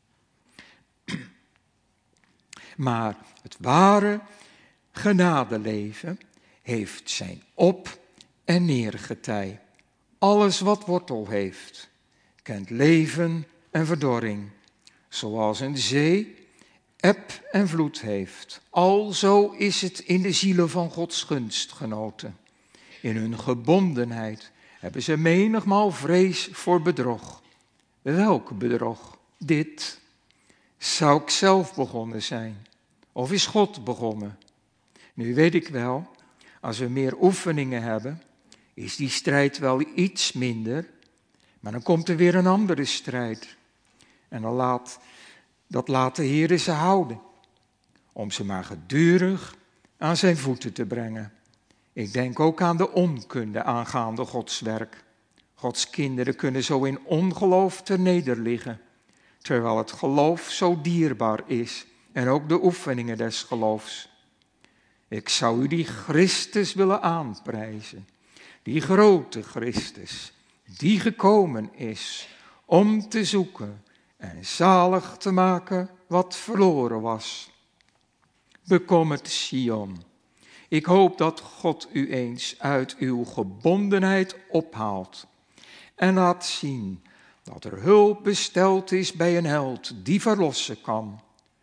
Maar het ware genadeleven heeft zijn op- en neergetij. Alles wat wortel heeft, kent leven en verdorring. Zoals een zee eb en vloed heeft. Alzo is het in de zielen van Gods gunstgenoten. In hun gebondenheid hebben ze menigmaal vrees voor bedrog. Welk bedrog? Dit. Zou ik zelf begonnen zijn? Of is God begonnen? Nu weet ik wel, als we meer oefeningen hebben, is die strijd wel iets minder. Maar dan komt er weer een andere strijd. En dan laat, dat laat de Heer ze houden. Om ze maar gedurig aan zijn voeten te brengen. Ik denk ook aan de onkunde aangaande Gods werk. Gods kinderen kunnen zo in ongeloof ternederliggen. Terwijl het geloof zo dierbaar is. En ook de oefeningen des geloofs. Ik zou u die Christus willen aanprijzen. Die grote Christus. Die gekomen is om te zoeken en zalig te maken wat verloren was. Bekommert Sion. Ik hoop dat God u eens uit uw gebondenheid ophaalt en laat zien dat er hulp besteld is bij een held die verlossen kan.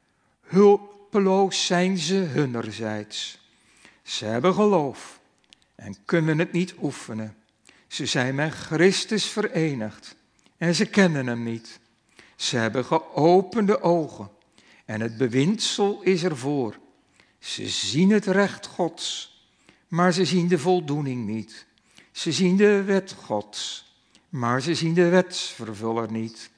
Hulpeloos zijn ze hunnerzijds. Ze hebben geloof en kunnen het niet oefenen. Ze zijn met Christus verenigd en ze kennen hem niet. Ze hebben geopende ogen en het bewindsel is ervoor. Ze zien het recht Gods, maar ze zien de voldoening niet. Ze zien de wet Gods, maar ze zien de wetsvervuller niet.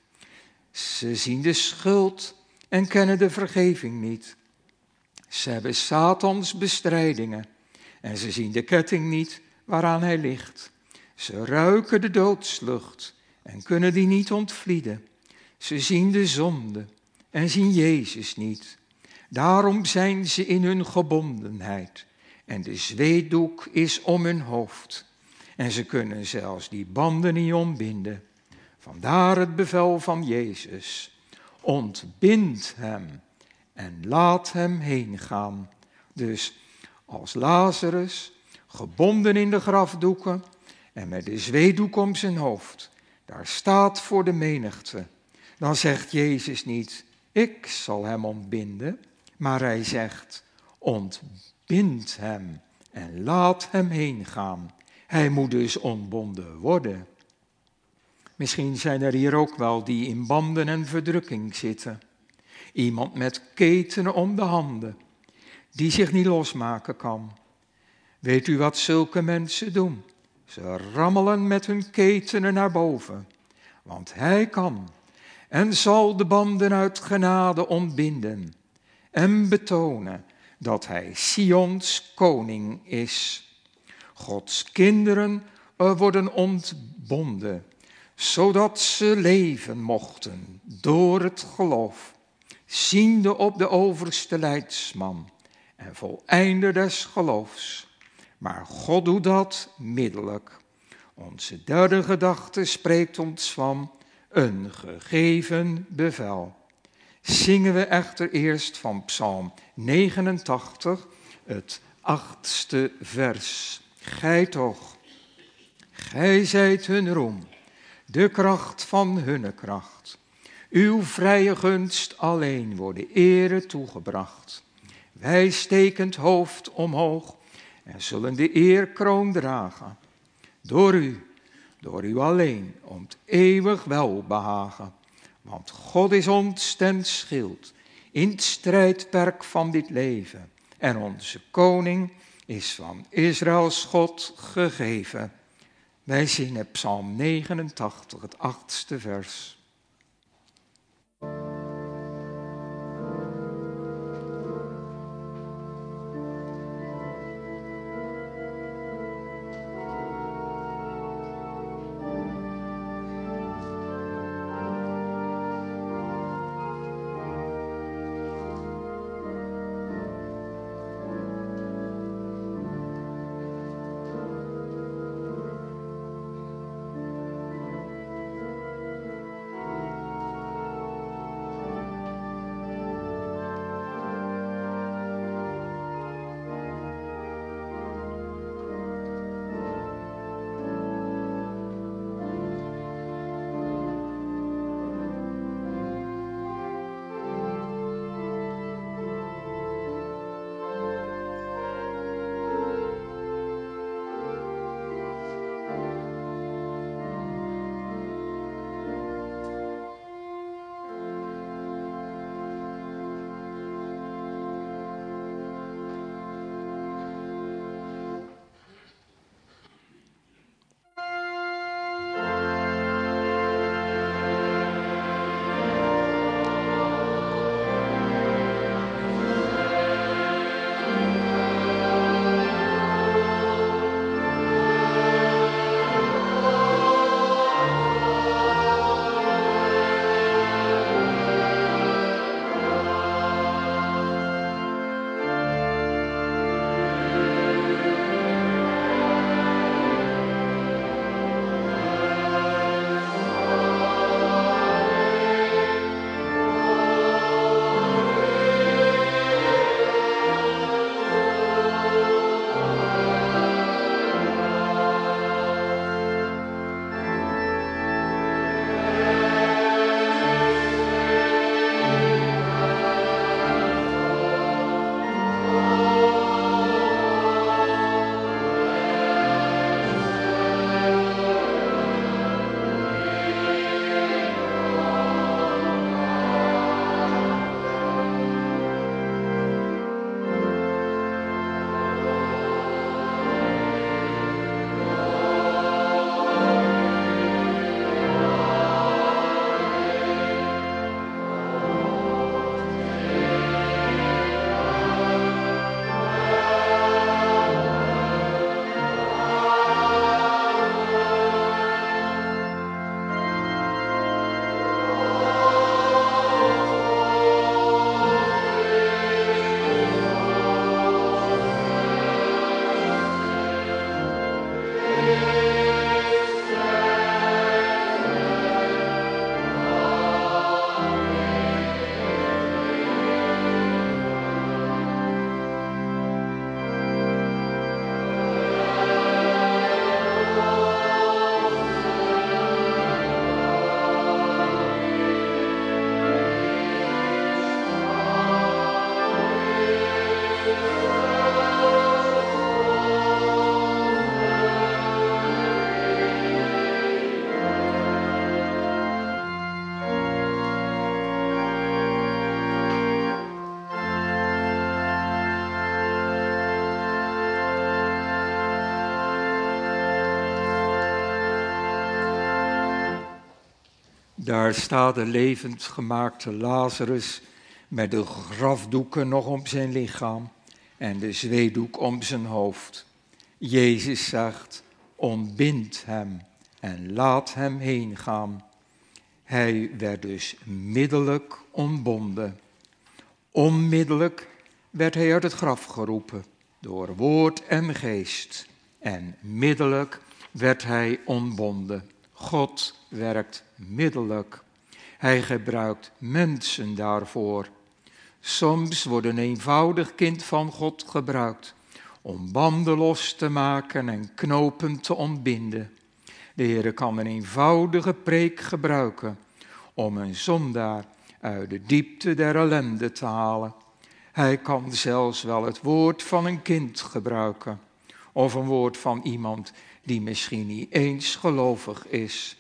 Ze zien de schuld en kennen de vergeving niet. Ze hebben Satans bestrijdingen en ze zien de ketting niet waaraan hij ligt. Ze ruiken de doodslucht en kunnen die niet ontvlieden. Ze zien de zonde en zien Jezus niet. Daarom zijn ze in hun gebondenheid en de zweetdoek is om hun hoofd. En ze kunnen zelfs die banden niet ontbinden. Vandaar het bevel van Jezus. Ontbind hem en laat hem heen gaan. Dus als Lazarus, gebonden in de grafdoeken en met de zweetdoek om zijn hoofd, daar staat voor de menigte, dan zegt Jezus niet, ik zal hem ontbinden, maar hij zegt, ontbind hem en laat hem heen gaan. Hij moet dus ontbonden worden. Misschien zijn er hier ook wel die in banden en verdrukking zitten. Iemand met ketenen om de handen, die zich niet losmaken kan. Weet u wat zulke mensen doen? Ze rammelen met hun ketenen naar boven, want hij kan en zal de banden uit genade ontbinden en betonen dat hij Sions koning is. Gods kinderen worden ontbonden, zodat ze leven mochten door het geloof, ziende op de overste leidsman en voleinder des geloofs. Maar God doet dat middelijk. Onze derde gedachte spreekt ons van een gegeven bevel. Zingen we echter eerst van Psalm negenentachtig, het achtste vers. Gij toch, gij zijt hun roem, de kracht van hunne kracht. Uw vrije gunst alleen worden ere toegebracht. Wij steken het hoofd omhoog en zullen de eerkroon dragen. Door u, door u alleen, om het eeuwig welbehagen. Want God is ons ten schild in het strijdperk van dit leven. En onze koning is van Israëls God gegeven. Wij zingen Psalm negenentachtig, het achtste vers. Daar staat de levend gemaakte Lazarus met de grafdoeken nog om zijn lichaam en de zweedoek om zijn hoofd. Jezus zegt, ontbind hem en laat hem heen gaan. Hij werd dus middelijk ontbonden. Onmiddellijk werd hij uit het graf geroepen door woord en geest. En middelijk werd hij ontbonden. God werkt middelijk. Hij gebruikt mensen daarvoor. Soms wordt een eenvoudig kind van God gebruikt om banden los te maken en knopen te ontbinden. De Heer kan een eenvoudige preek gebruiken om een zondaar uit de diepte der ellende te halen. Hij kan zelfs wel het woord van een kind gebruiken of een woord van iemand die misschien niet eens gelovig is.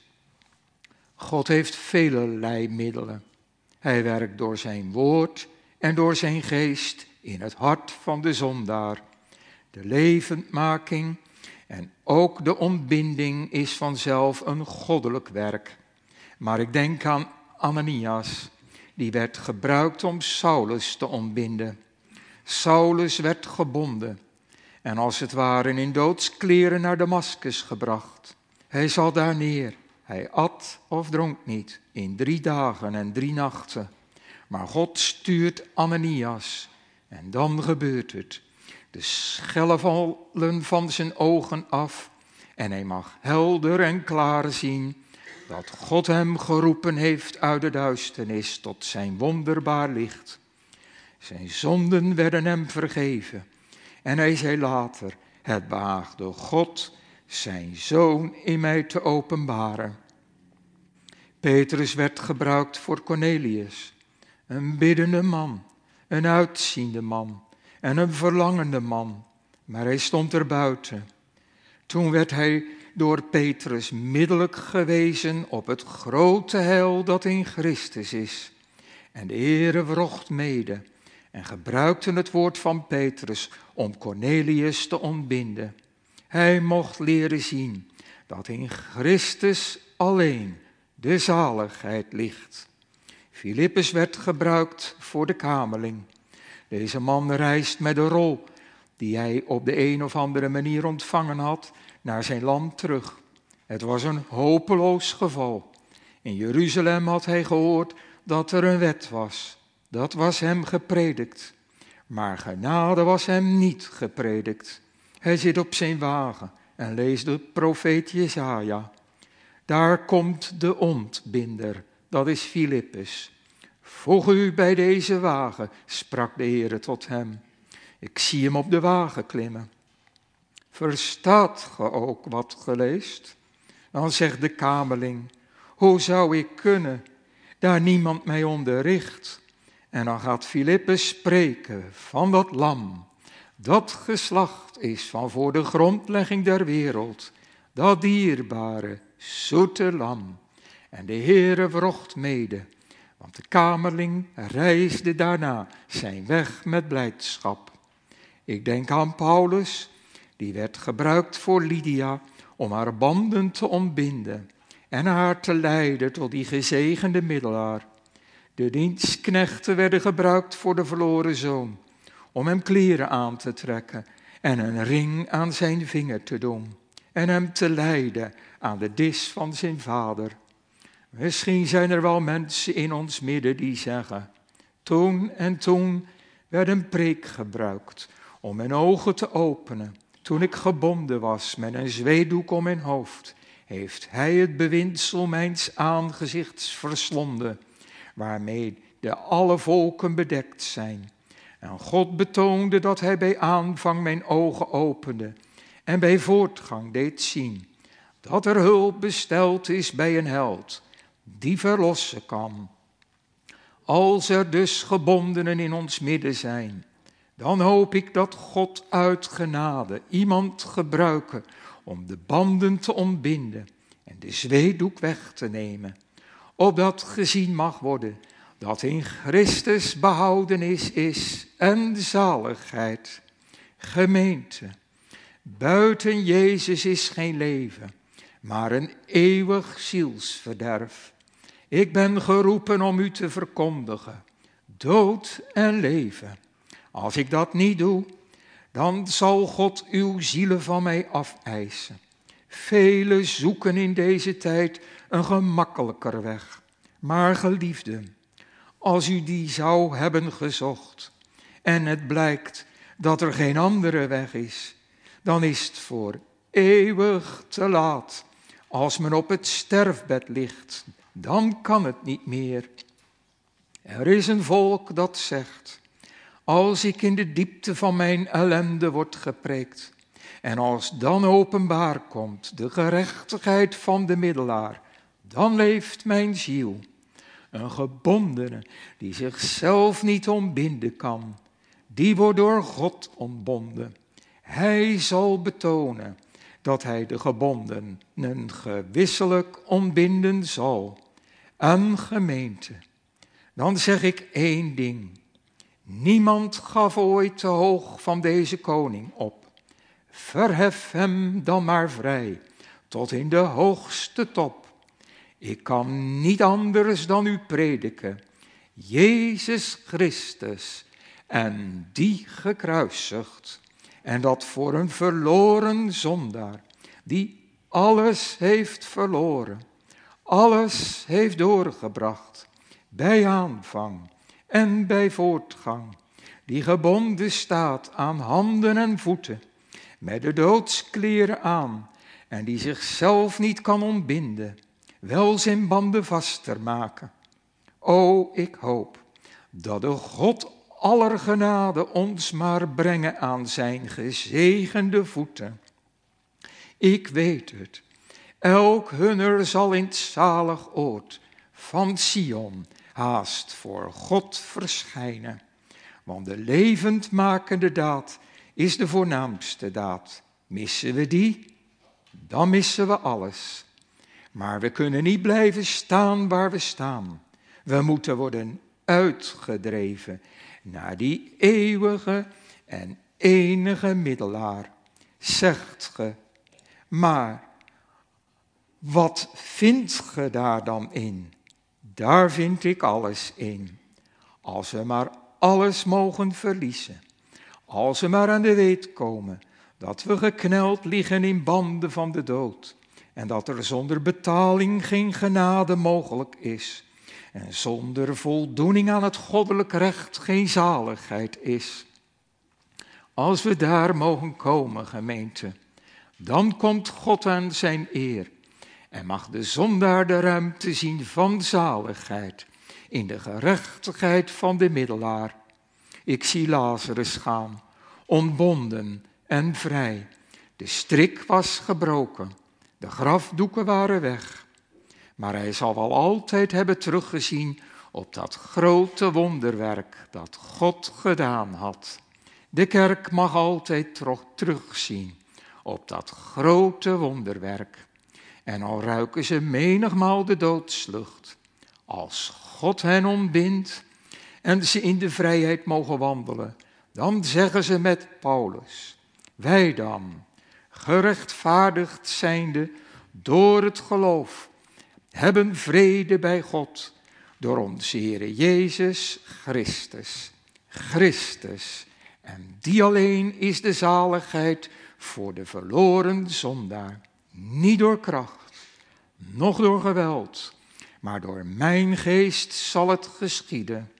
God heeft velelei middelen. Hij werkt door zijn woord en door zijn geest in het hart van de zondaar. De levendmaking en ook de ontbinding is vanzelf een goddelijk werk. Maar ik denk aan Ananias, die werd gebruikt om Saulus te ontbinden. Saulus werd gebonden en als het ware in doodskleren naar Damaskus gebracht. Hij zat daar neer. Hij at of dronk niet in drie dagen en drie nachten. Maar God stuurt Ananias en dan gebeurt het. De schellen vallen van zijn ogen af en hij mag helder en klaar zien dat God hem geroepen heeft uit de duisternis tot zijn wonderbaar licht. Zijn zonden werden hem vergeven en hij zei later, het behaagde God zijn zoon in mij te openbaren. Petrus werd gebruikt voor Cornelius, een biddende man, een uitziende man en een verlangende man, maar hij stond er buiten. Toen werd hij door Petrus middelijk gewezen op het grote heil dat in Christus is. En de Heere wrocht mede en gebruikte het woord van Petrus om Cornelius te ontbinden. Hij mocht leren zien dat in Christus alleen de zaligheid ligt. Filippus werd gebruikt voor de kamerling. Deze man reist met de rol die hij op de een of andere manier ontvangen had naar zijn land terug. Het was een hopeloos geval. In Jeruzalem had hij gehoord dat er een wet was. Dat was hem gepredikt. Maar genade was hem niet gepredikt. Hij zit op zijn wagen en leest de profeet Jesaja. Daar komt de ontbinder, dat is Filippus. Voeg u bij deze wagen, sprak de Heere tot hem. Ik zie hem op de wagen klimmen. Verstaat ge ook wat ge leest? Dan zegt de kamerling, hoe zou ik kunnen, daar niemand mij onderricht? En dan gaat Filippus spreken van dat lam, dat geslacht is van voor de grondlegging der wereld, dat dierbare, zoete lam. En de Heere wrocht mede, want de kamerling reisde daarna zijn weg met blijdschap. Ik denk aan Paulus, die werd gebruikt voor Lydia om haar banden te ontbinden en haar te leiden tot die gezegende middelaar. De dienstknechten werden gebruikt voor de verloren zoon, om hem kleren aan te trekken en een ring aan zijn vinger te doen en hem te leiden aan de dis van zijn vader. Misschien zijn er wel mensen in ons midden die zeggen, toen en toen werd een preek gebruikt om mijn ogen te openen. Toen ik gebonden was met een zweedoek om mijn hoofd, heeft hij het bewindsel mijns aangezichts verslonden, waarmee de alle volken bedekt zijn. En God betoonde dat hij bij aanvang mijn ogen opende en bij voortgang deed zien dat er hulp besteld is bij een held die verlossen kan. Als er dus gebondenen in ons midden zijn, dan hoop ik dat God uit genade iemand gebruiken om de banden te ontbinden en de zweedoek weg te nemen, opdat gezien mag worden dat in Christus behoudenis is en zaligheid. Gemeente, buiten Jezus is geen leven, maar een eeuwig zielsverderf. Ik ben geroepen om u te verkondigen, dood en leven. Als ik dat niet doe, dan zal God uw zielen van mij afeisen. Velen zoeken in deze tijd een gemakkelijker weg. Maar geliefden, als u die zou hebben gezocht en het blijkt dat er geen andere weg is, dan is het voor eeuwig te laat. Als men op het sterfbed ligt, dan kan het niet meer. Er is een volk dat zegt, als ik in de diepte van mijn ellende word gepreekt, en als dan openbaar komt de gerechtigheid van de middelaar, dan leeft mijn ziel. Een gebondene die zichzelf niet ontbinden kan, die wordt door God ontbonden. Hij zal betonen dat hij de gebondenen gewisselijk ontbinden zal. Een gemeente. Dan zeg ik één ding. Niemand gaf ooit te hoog van deze koning op. Verhef hem dan maar vrij, tot in de hoogste top. Ik kan niet anders dan u prediken, Jezus Christus, en die gekruisigd. En dat voor een verloren zondaar, die alles heeft verloren, alles heeft doorgebracht, bij aanvang en bij voortgang, die gebonden staat aan handen en voeten, met de doodskleren aan, en die zichzelf niet kan ontbinden, wel zijn banden vaster maken. O, ik hoop dat de God aller genade ons maar brengen aan zijn gezegende voeten. Ik weet het, elk hunner zal in het zalig oord van Sion haast voor God verschijnen. Want de levendmakende daad is de voornaamste daad. Missen we die, dan missen we alles. Maar we kunnen niet blijven staan waar we staan. We moeten worden uitgedreven naar die eeuwige en enige middelaar. Zegt ge, maar wat vindt ge daar dan in? Daar vind ik alles in. Als we maar alles mogen verliezen. Als we maar aan de weet komen dat we gekneld liggen in banden van de dood. En dat er zonder betaling geen genade mogelijk is. En zonder voldoening aan het goddelijk recht geen zaligheid is. Als we daar mogen komen, gemeente, dan komt God aan zijn eer. En mag de zondaar de ruimte zien van zaligheid in de gerechtigheid van de middelaar. Ik zie Lazarus gaan, ontbonden en vrij. De strik was gebroken, de grafdoeken waren weg. Maar hij zal wel altijd hebben teruggezien op dat grote wonderwerk dat God gedaan had. De kerk mag altijd terugzien op dat grote wonderwerk. En al ruiken ze menigmaal de doodslucht, als God hen ontbindt en ze in de vrijheid mogen wandelen, dan zeggen ze met Paulus, wij dan, gerechtvaardigd zijnde door het geloof, hebben vrede bij God door onze Heere Jezus Christus. Christus, en die alleen is de zaligheid voor de verloren zondaar. Niet door kracht, noch door geweld, maar door mijn geest zal het geschieden.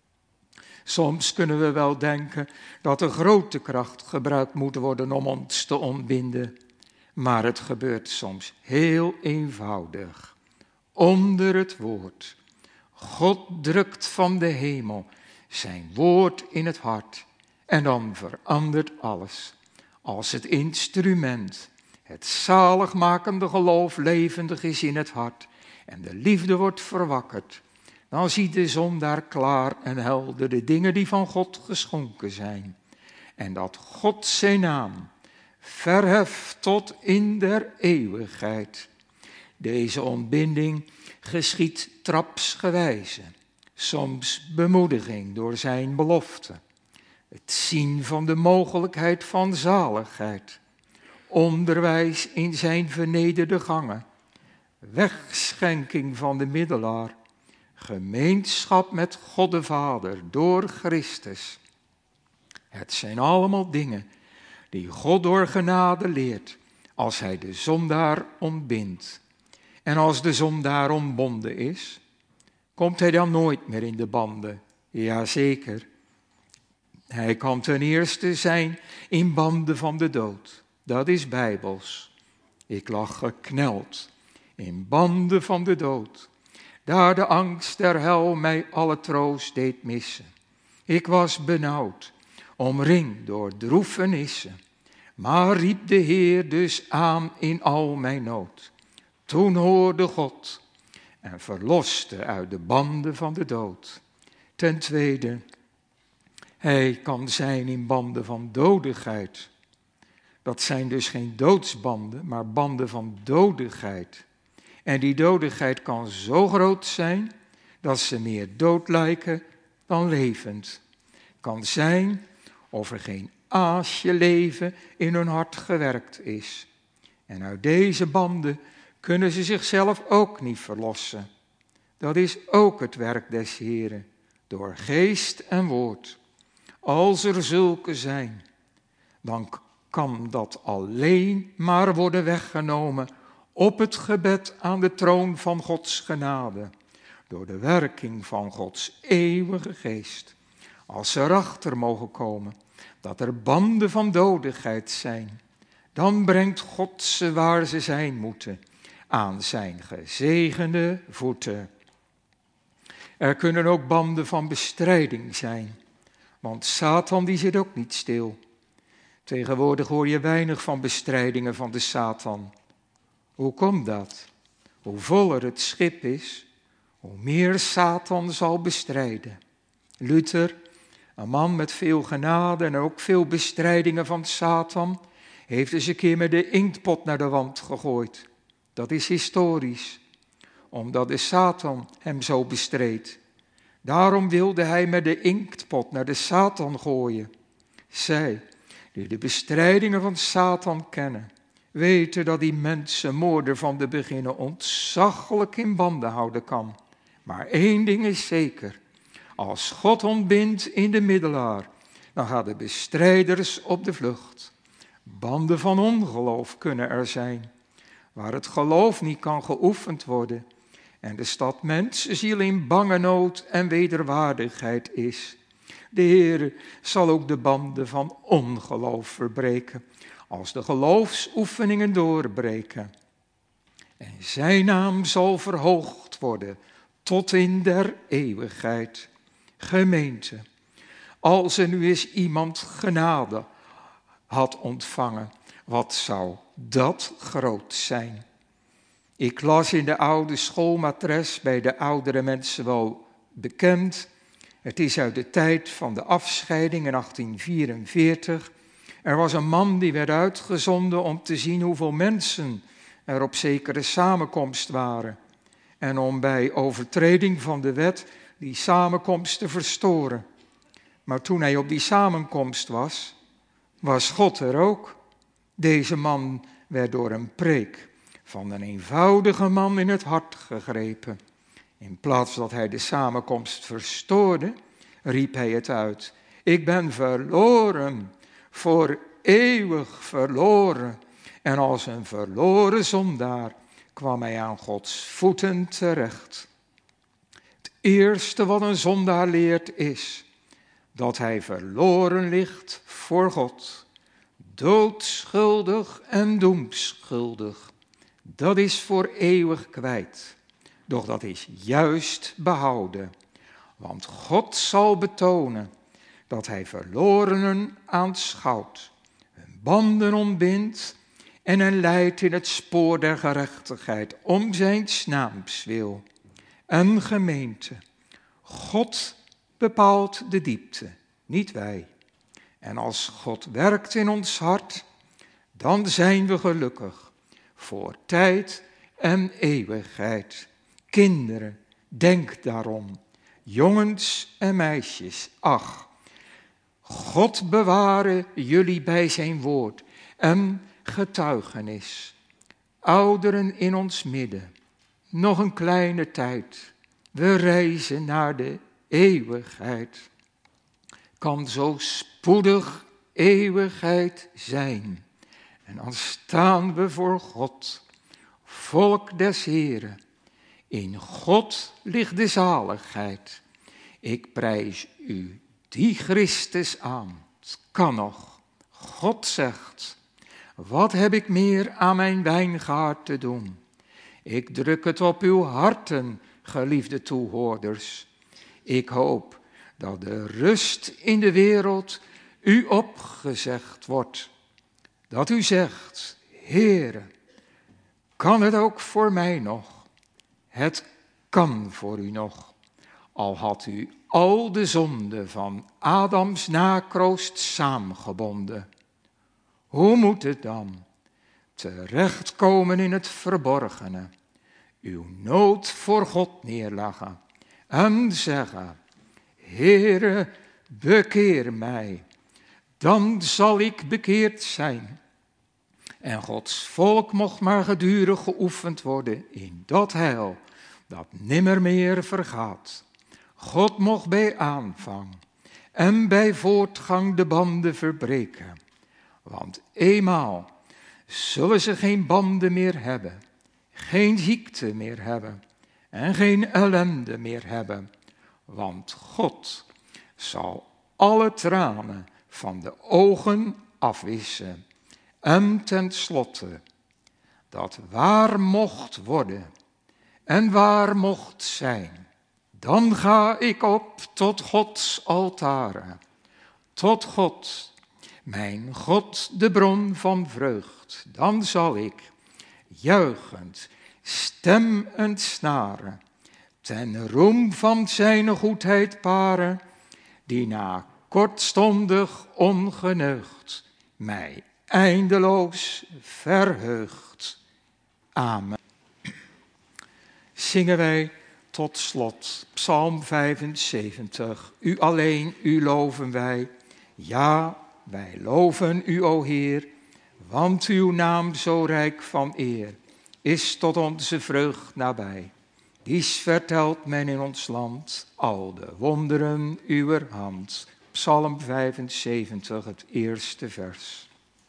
Soms kunnen we wel denken dat er grote kracht gebruikt moet worden om ons te ontbinden. Maar het gebeurt soms heel eenvoudig. Onder het woord. God drukt van de hemel zijn woord in het hart. En dan verandert alles. Als het instrument, het zaligmakende geloof levendig is in het hart. En de liefde wordt verwakkerd. Dan ziet de zondaar klaar en helder de dingen die van God geschonken zijn. En dat God zijn naam verheft tot in der eeuwigheid. Deze ontbinding geschiet trapsgewijze, soms bemoediging door zijn belofte. Het zien van de mogelijkheid van zaligheid, onderwijs in zijn vernederde gangen, wegschenking van de middelaar, gemeenschap met God de Vader door Christus. Het zijn allemaal dingen die God door genade leert als hij de zondaar ontbindt. En als de zondaar ontbonden is, komt hij dan nooit meer in de banden? Jazeker. Hij kan ten eerste zijn in banden van de dood. Dat is bijbels. Ik lag gekneld in banden van de dood. Daar de angst der hel mij alle troost deed missen. Ik was benauwd, omringd door droefenissen. Maar riep de Heer dus aan in al mijn nood. Toen hoorde God en verloste uit de banden van de dood. Ten tweede, hij kan zijn in banden van dodigheid. Dat zijn dus geen doodsbanden, maar banden van dodigheid. En die dodigheid kan zo groot zijn dat ze meer dood lijken dan levend. Kan zijn of er geen aasje leven in hun hart gewerkt is. En uit deze banden kunnen ze zichzelf ook niet verlossen. Dat is ook het werk des Heren, door geest en woord. Als er zulke zijn, dan kan dat alleen maar worden weggenomen op het gebed aan de troon van Gods genade, door de werking van Gods eeuwige geest. Als ze erachter mogen komen dat er banden van dodigheid zijn, dan brengt God ze waar ze zijn moeten, aan zijn gezegende voeten. Er kunnen ook banden van bestrijding zijn, want Satan die zit ook niet stil. Tegenwoordig hoor je weinig van bestrijdingen van de Satan. Hoe komt dat? Hoe voller het schip is, hoe meer Satan zal bestrijden. Luther, een man met veel genade en ook veel bestrijdingen van Satan, heeft eens een keer met de inktpot naar de wand gegooid. Dat is historisch, omdat de Satan hem zo bestreed. Daarom wilde hij met de inktpot naar de Satan gooien. Zij, die de bestrijdingen van Satan kennen, weten dat die mensenmoorder van de beginnen ontzaglijk in banden houden kan. Maar één ding is zeker. Als God ontbindt in de middelaar, dan gaan de bestrijders op de vlucht. Banden van ongeloof kunnen er zijn, waar het geloof niet kan geoefend worden en de stad mensenziel in bange nood en wederwaardigheid is. De Heer zal ook de banden van ongeloof verbreken, als de geloofsoefeningen doorbreken. En zijn naam zal verhoogd worden tot in der eeuwigheid. Gemeente, als er nu eens iemand genade had ontvangen, wat zou dat groot zijn? Ik las in de oude schoolmatres, bij de oudere mensen wel bekend. Het is uit de tijd van de afscheiding in achttien vierenveertig. Er was een man die werd uitgezonden om te zien hoeveel mensen er op zekere samenkomst waren. En om bij overtreding van de wet die samenkomst te verstoren. Maar toen hij op die samenkomst was, was God er ook. Deze man werd door een preek van een eenvoudige man in het hart gegrepen. In plaats dat hij de samenkomst verstoorde, riep hij het uit. Ik ben verloren, voor eeuwig verloren. En als een verloren zondaar kwam hij aan Gods voeten terecht. Het eerste wat een zondaar leert is dat hij verloren ligt voor God. Doodschuldig en doemschuldig. Dat is voor eeuwig kwijt. Doch dat is juist behouden. Want God zal betonen dat hij verlorenen aanschouwt, hun banden ontbindt en hen leidt in het spoor der gerechtigheid om zijn naams wil. En gemeente, God bepaalt de diepte, niet wij. En als God werkt in ons hart, dan zijn we gelukkig voor tijd en eeuwigheid. Kinderen, denk daarom, jongens en meisjes, ach, God beware jullie bij zijn woord en getuigenis. Ouderen in ons midden, nog een kleine tijd, we reizen naar de eeuwigheid. Kan zo spoedig eeuwigheid zijn. En dan staan we voor God, volk des Heren. In God ligt de zaligheid. Ik prijs u die Christus aan. Het kan nog. God zegt, wat heb ik meer aan mijn wijngaard te doen? Ik druk het op uw harten, geliefde toehoorders. Ik hoop dat de rust in de wereld u opgezegd wordt. Dat u zegt, Heere, kan het ook voor mij nog? Het kan voor u nog. Al had u al de zonde van Adams nakroost saamgebonden. Hoe moet het dan? Terechtkomen in het verborgene. Uw nood voor God neerleggen. En zeggen, Heere, bekeer mij, dan zal ik bekeerd zijn. En Gods volk mocht maar gedurig geoefend worden in dat heil dat nimmer meer vergaat. God mocht bij aanvang en bij voortgang de banden verbreken. Want eenmaal zullen ze geen banden meer hebben, geen ziekte meer hebben en geen ellende meer hebben. Want God zal alle tranen van de ogen afwissen. En tenslotte, dat waar mocht worden en waar mocht zijn, dan ga ik op tot Gods altaren, tot God, mijn God, de bron van vreugd. Dan zal ik, juichend, stemmend snaren, ten roem van zijn goedheid paren, die na kortstondig ongeneugd mij eindeloos verheugt. Amen. Zingen wij tot slot Psalm vijfenzeventig. U alleen, u loven wij. Ja, wij loven u, o Heer, want uw naam zo rijk van eer is tot onze vreugd nabij. Dies vertelt men in ons land, al de wonderen uwer hand. Psalm vijfenzeventig, het eerste vers.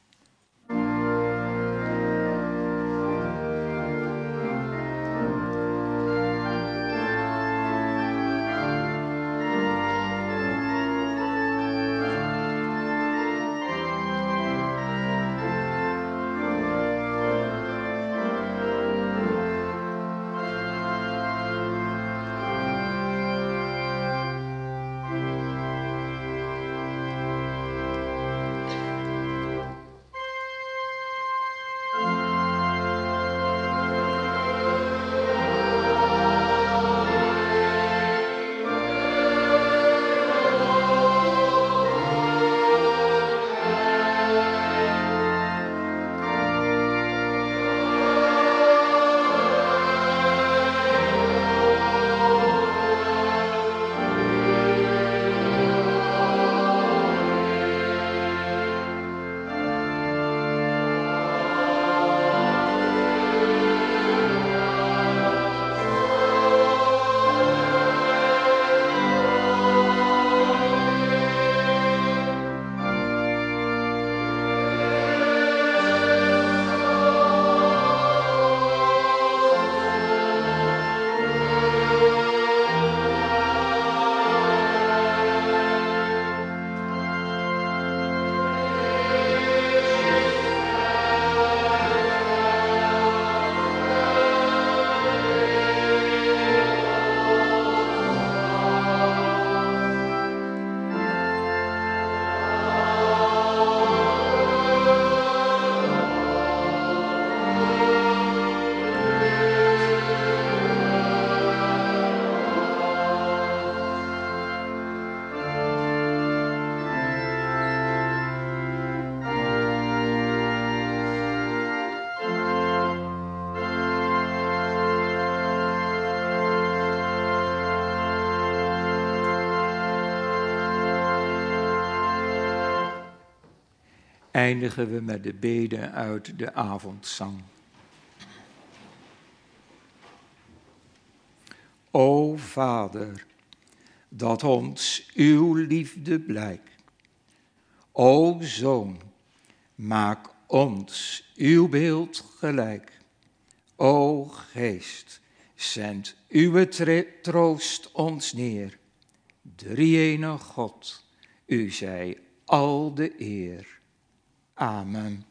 Eindigen we met de bede uit de avondzang. O Vader, dat ons uw liefde blijkt. O Zoon, maak ons uw beeld gelijk. O Geest, zend uw troost ons neer. Drie-enige God, u zij al de eer. Amen.